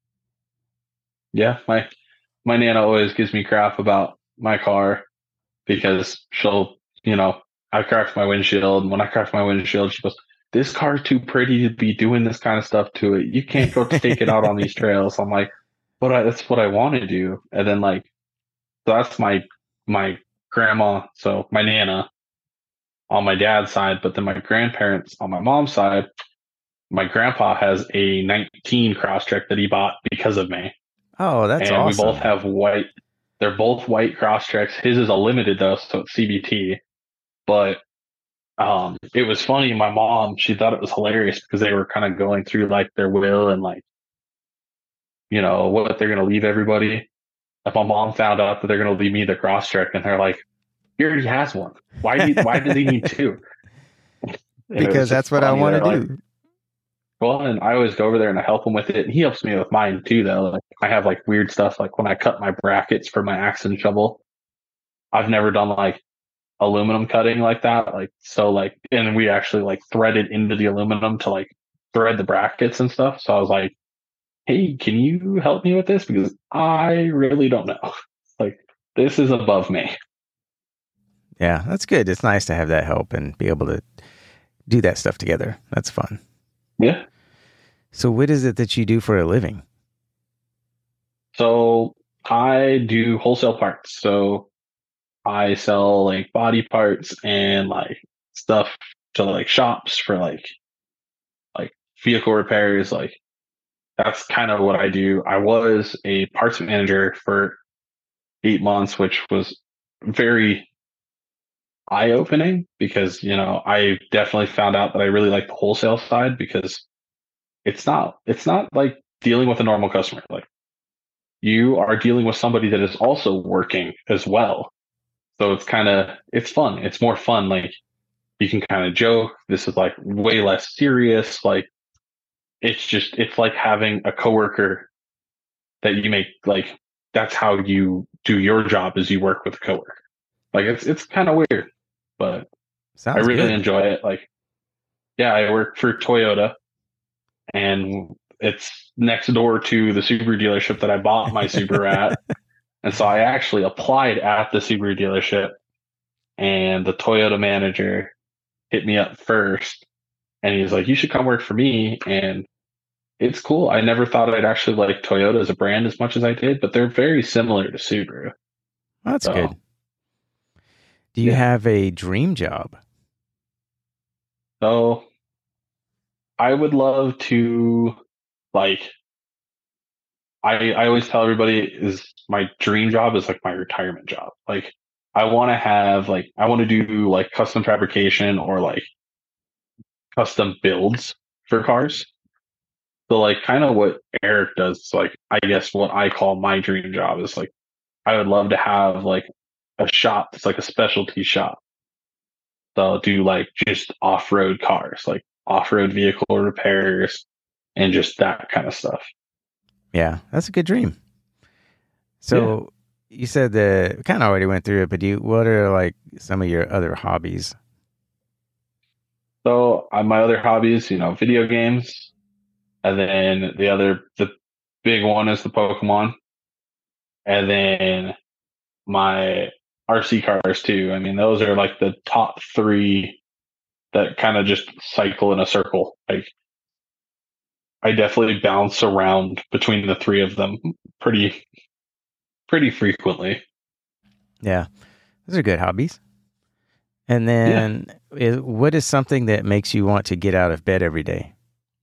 Yeah. My, my Nana always gives me crap about my car because she'll, you know, I cracked my windshield. And when I cracked my windshield, she goes, "This car's too pretty to be doing this kind of stuff to it. You can't go take it out on these trails." I'm like, but I, that's what I want to do. And then like, so that's my, my grandma. So my Nana on my dad's side, but then my grandparents on my mom's side, my grandpa has a nineteen Crosstrek that he bought because of me. Oh, that's and awesome. We both have white. They're both white Crosstreks. His is a limited though, so it's C B T. But um, it was funny. My mom, she thought it was hilarious because they were kind of going through like their will and like, you know, what they're going to leave everybody. If my mom found out that they're going to leave me the Crosstrek, and they're like, "He already has one. Why? Do you, why does he need two?" Because that's what I want to do. Like, well, and I always go over there and I help him with it, and he helps me with mine too. Though, like, I have like weird stuff, like when I cut my brackets for my axe and shovel, I've never done like aluminum cutting like that. Like, so like, and we actually like threaded into the aluminum to like thread the brackets and stuff. So I was like, hey, can you help me with this? Because I really don't know. Like, this is above me. Yeah, that's good. It's nice to have that help and be able to do that stuff together. That's fun. Yeah. So what is it that you do for a living? So I do wholesale parts. So I sell like body parts and like stuff to like shops for like like vehicle repairs. Like that's kind of what I do. I was a parts manager for eight months, which was very eye opening because, you know, I definitely found out that I really like the wholesale side because it's not it's not like dealing with a normal customer. Like you are dealing with somebody that is also working as well. So it's kind of it's fun. It's more fun. Like you can kind of joke. This is like way less serious. Like it's just it's like having a coworker that you make like that's how you do your job is you work with a coworker. Like it's it's kind of weird, but Sounds I really good. enjoy it. Like yeah, I work for Toyota and it's next door to the Subaru dealership that I bought my Subaru at. And so I actually applied at the Subaru dealership and the Toyota manager hit me up first and he was like, you should come work for me. And it's cool. I never thought I'd actually like Toyota as a brand as much as I did, but they're very similar to Subaru. That's So, good. Do you yeah. have a dream job? So I would love to like I I always tell everybody is my dream job is like my retirement job. Like I want to have like I want to do like custom fabrication or like custom builds for cars. So like kind of what Eric does, like I guess what I call my dream job is like I would love to have like a shop that's like a specialty shop. So I'll do like just off-road cars, like off-road vehicle repairs and just that kind of stuff. Yeah, that's a good dream. So yeah. You said that kind of already went through it, but do you, what are like some of your other hobbies? So uh, my other hobbies, you know, video games, and then the other, the big one is the Pokemon, and then my R C cars too. I mean, those are like the top three that kind of just cycle in a circle. Like I definitely bounce around between the three of them pretty, pretty frequently. Yeah, those are good hobbies. And then yeah. is, what is something that makes you want to get out of bed every day?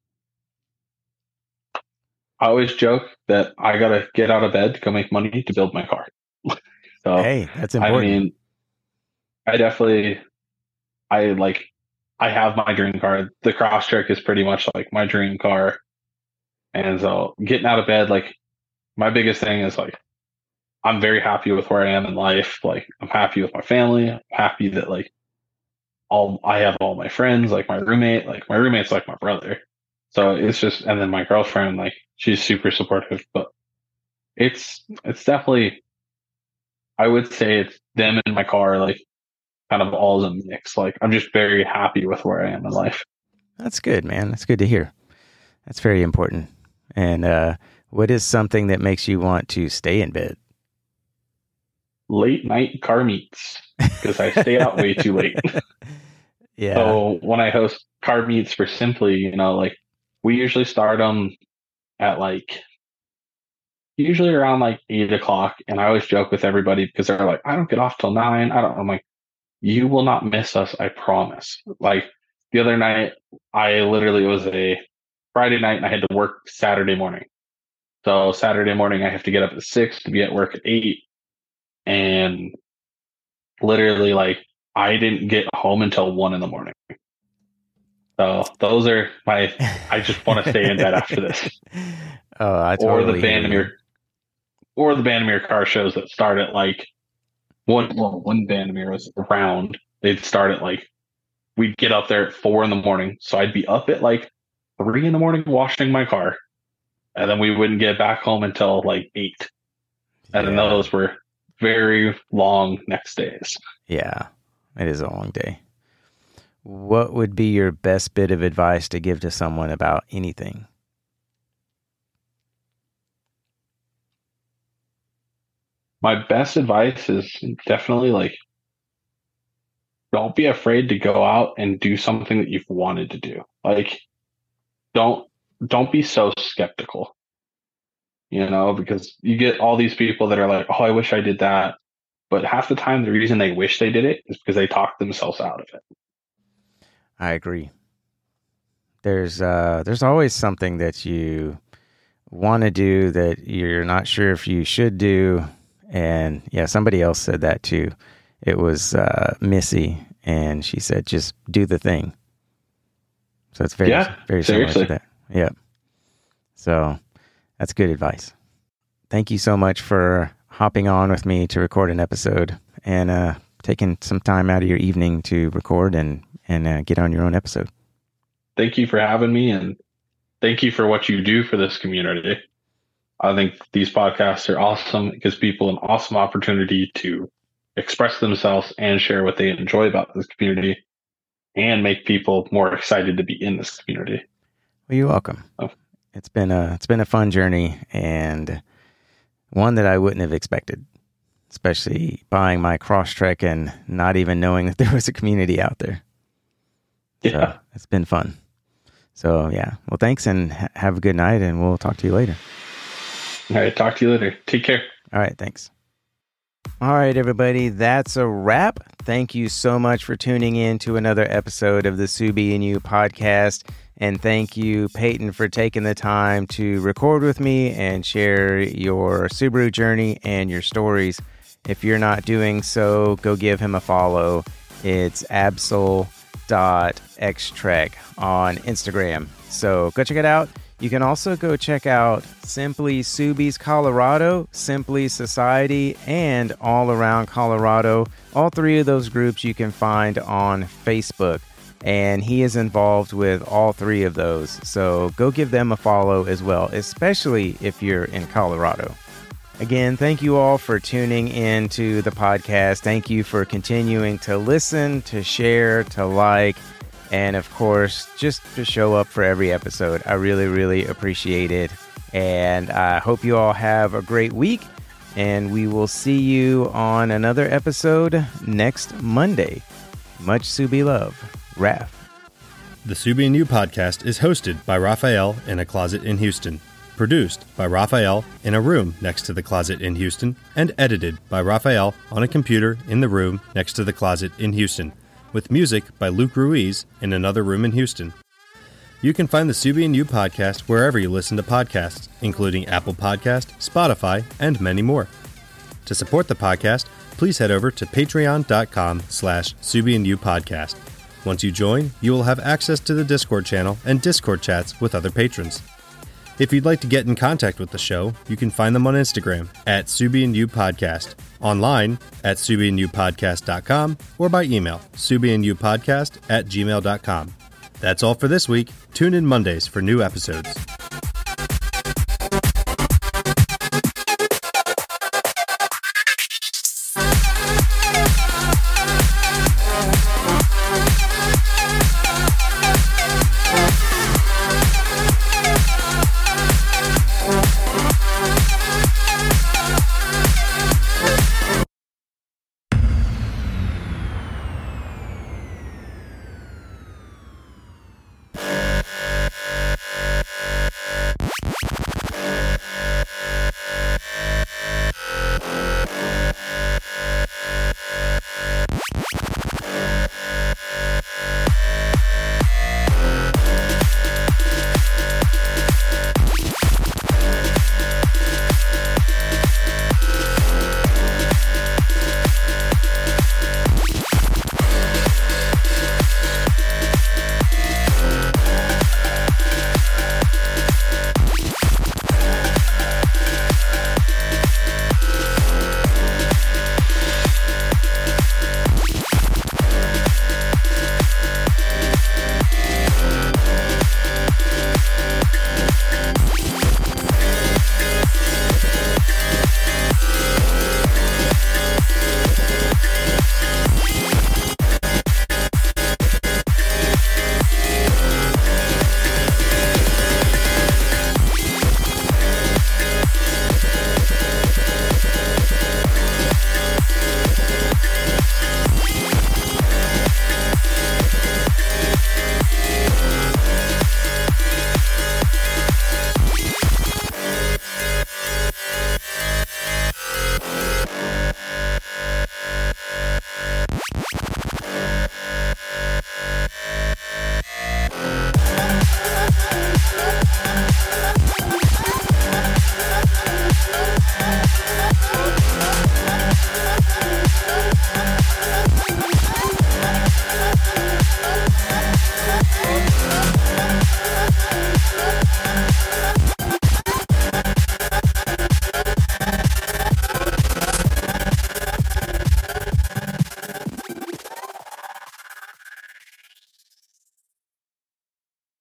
I always joke that I got to get out of bed to go make money to build my car. So, hey, that's important. I mean, I definitely, I like, I have my dream car. The Crosstrek is pretty much like my dream car. And so getting out of bed, like my biggest thing is like, I'm very happy with where I am in life. Like I'm happy with my family. I'm happy that like all I have all my friends, like my roommate, like my roommate's like my brother. So it's just, and then my girlfriend, like she's super supportive, but it's, it's definitely, I would say it's them in my car, like kind of all as a mix. Like I'm just very happy with where I am in life. That's good, man. That's good to hear. That's very important. And uh, what is something that makes you want to stay in bed? Late night car meets because I stay out way too late. Yeah. So when I host car meets for Simply, you know, like we usually start them at like usually around like eight o'clock, and I always joke with everybody because they're like, I don't get off till nine. I don't. I'm like, you will not miss us, I promise. Like the other night, I literally it was a Friday night, and I had to work Saturday morning. So Saturday morning, I have to get up at six to be at work at eight. And literally, like, I didn't get home until one in the morning. So those are my, I just want to stay in bed after this. Oh, I totally Or the Bandamere, or the Bandamere car shows that start at like, one, well, one Bandamere was around, they'd start at like, we'd get up there at four in the morning. So I'd be up at like three in the morning washing my car. And then we wouldn't get back home until like eight. And yeah. then those were very long next days. Yeah, it is a long day. what would be your best bit of advice to give to someone about anything? My best advice is definitely like, don't be afraid to go out and do something that you've wanted to do. Like, don't don't be so skeptical, you know, because you get all these people that are like, oh, I wish I did that. But half the time, the reason they wish they did it is because they talked themselves out of it. I agree. There's uh, there's always something that you want to do that you're not sure if you should do. And yeah, somebody else said that too. It was uh, Missy, and she said, just do the thing. So it's very, yeah, very similar seriously. to that. Yeah. So that's good advice. Thank you so much for hopping on with me to record an episode and uh, taking some time out of your evening to record and, and uh, get on your own episode. Thank you for having me, and thank you for what you do for this community. I think these podcasts are awesome. It gives people an awesome opportunity to express themselves and share what they enjoy about this community and make people more excited to be in this community. Well, you're welcome. Oh. It's been a, it's been a fun journey, and one that I wouldn't have expected, especially buying my Crosstrek and not even knowing that there was a community out there. Yeah. So it's been fun. So yeah, well, thanks, and ha- have a good night, and we'll talk to you later. All right. Talk to you later. Take care. All right. Thanks. All right, everybody. That's a wrap. Thank you so much for tuning in to another episode of the Subi and You podcast. And thank you, Peyton, for taking the time to record with me and share your Subaru journey and your stories. If you're not doing so, go give him a follow. It's absol dot x trek on Instagram. So go check it out. You can also go check out Simply Subies Colorado, Simply Society, and All Around Colorado. All three of those groups you can find on Facebook. And he is involved with all three of those. So go give them a follow as well, especially if you're in Colorado. Again, thank you all for tuning in to the podcast. Thank you for continuing to listen, to share, to like, and of course, just to show up for every episode. I really, really appreciate it. And I hope you all have a great week. And we will see you on another episode next Monday. Much Subi love. Raph. The Subi and You podcast is hosted by Raphael in a closet in Houston, produced by Raphael in a room next to the closet in Houston, and edited by Raphael on a computer in the room next to the closet in Houston, with music by Luke Ruiz in another room in Houston. You can find the Subi and You podcast wherever you listen to podcasts, including Apple Podcast, Spotify, and many more. To support the podcast, please head over to patreon.com slash Subi and You podcast. Once you join, you will have access to the Discord channel and Discord chats with other patrons. If you'd like to get in contact with the show, you can find them on Instagram at Subi and You Podcast, online at subi and you podcast dot com, or by email, subiandyoupodcast at gmail dot com. That's all for this week. Tune in Mondays for new episodes.